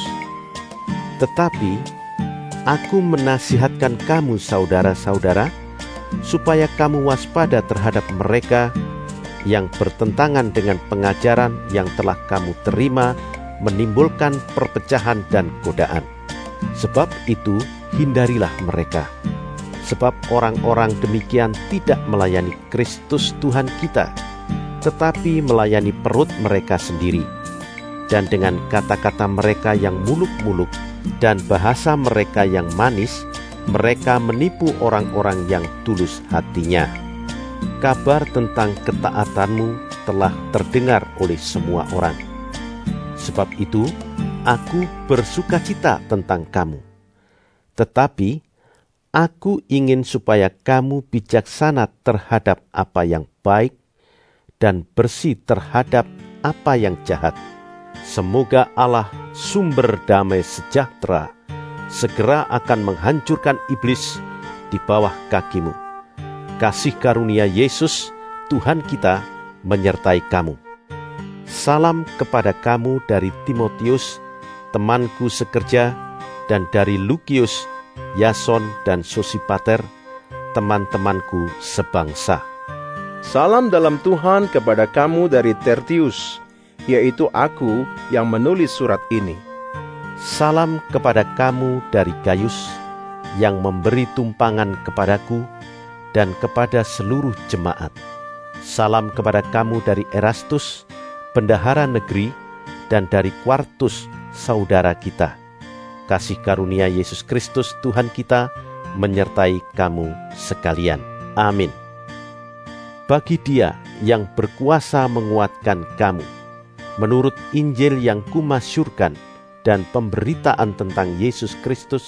Tetapi aku menasihatkan kamu saudara-saudara, supaya kamu waspada terhadap mereka yang bertentangan dengan pengajaran yang telah kamu terima, menimbulkan perpecahan dan godaan. Sebab itu hindarilah mereka. Sebab orang-orang demikian tidak melayani Kristus Tuhan kita, tetapi melayani perut mereka sendiri. Dan dengan kata-kata mereka yang muluk-muluk dan bahasa mereka yang manis, mereka menipu orang-orang yang tulus hatinya. Kabar tentang ketaatanmu telah terdengar oleh semua orang. Sebab itu, aku bersukacita tentang kamu. Tetapi, aku ingin supaya kamu bijaksana terhadap apa yang baik dan bersih terhadap apa yang jahat. Semoga Allah, sumber damai sejahtera, segera akan menghancurkan iblis di bawah kakimu. Kasih karunia Yesus, Tuhan kita, menyertai kamu. Salam kepada kamu dari Timotius, temanku sekerja, dan dari Lukius, Yason, dan Sosipater, teman-temanku sebangsa. Salam dalam Tuhan kepada kamu dari Tertius, yaitu aku yang menulis surat ini. Salam kepada kamu dari Gaius, yang memberi tumpangan kepadaku, dan kepada seluruh jemaat. Salam kepada kamu dari Erastus, bendahara negeri, dan dari Quartus, saudara kita. Kasih karunia Yesus Kristus Tuhan kita menyertai kamu sekalian. Amin. Bagi Dia yang berkuasa menguatkan kamu, menurut Injil yang kumasyurkan dan pemberitaan tentang Yesus Kristus,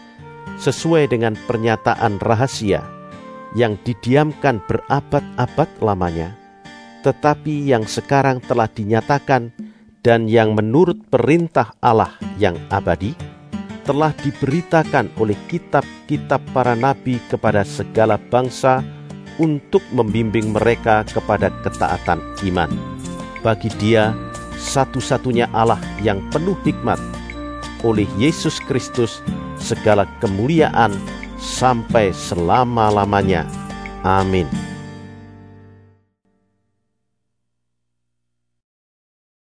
sesuai dengan pernyataan rahasia yang didiamkan berabad-abad lamanya, tetapi yang sekarang telah dinyatakan dan yang menurut perintah Allah yang abadi, telah diberitakan oleh kitab-kitab para nabi kepada segala bangsa untuk membimbing mereka kepada ketaatan iman. Bagi Dia satu-satunya Allah yang penuh hikmat, oleh Yesus Kristus segala kemuliaan sampai selama-lamanya. Amin.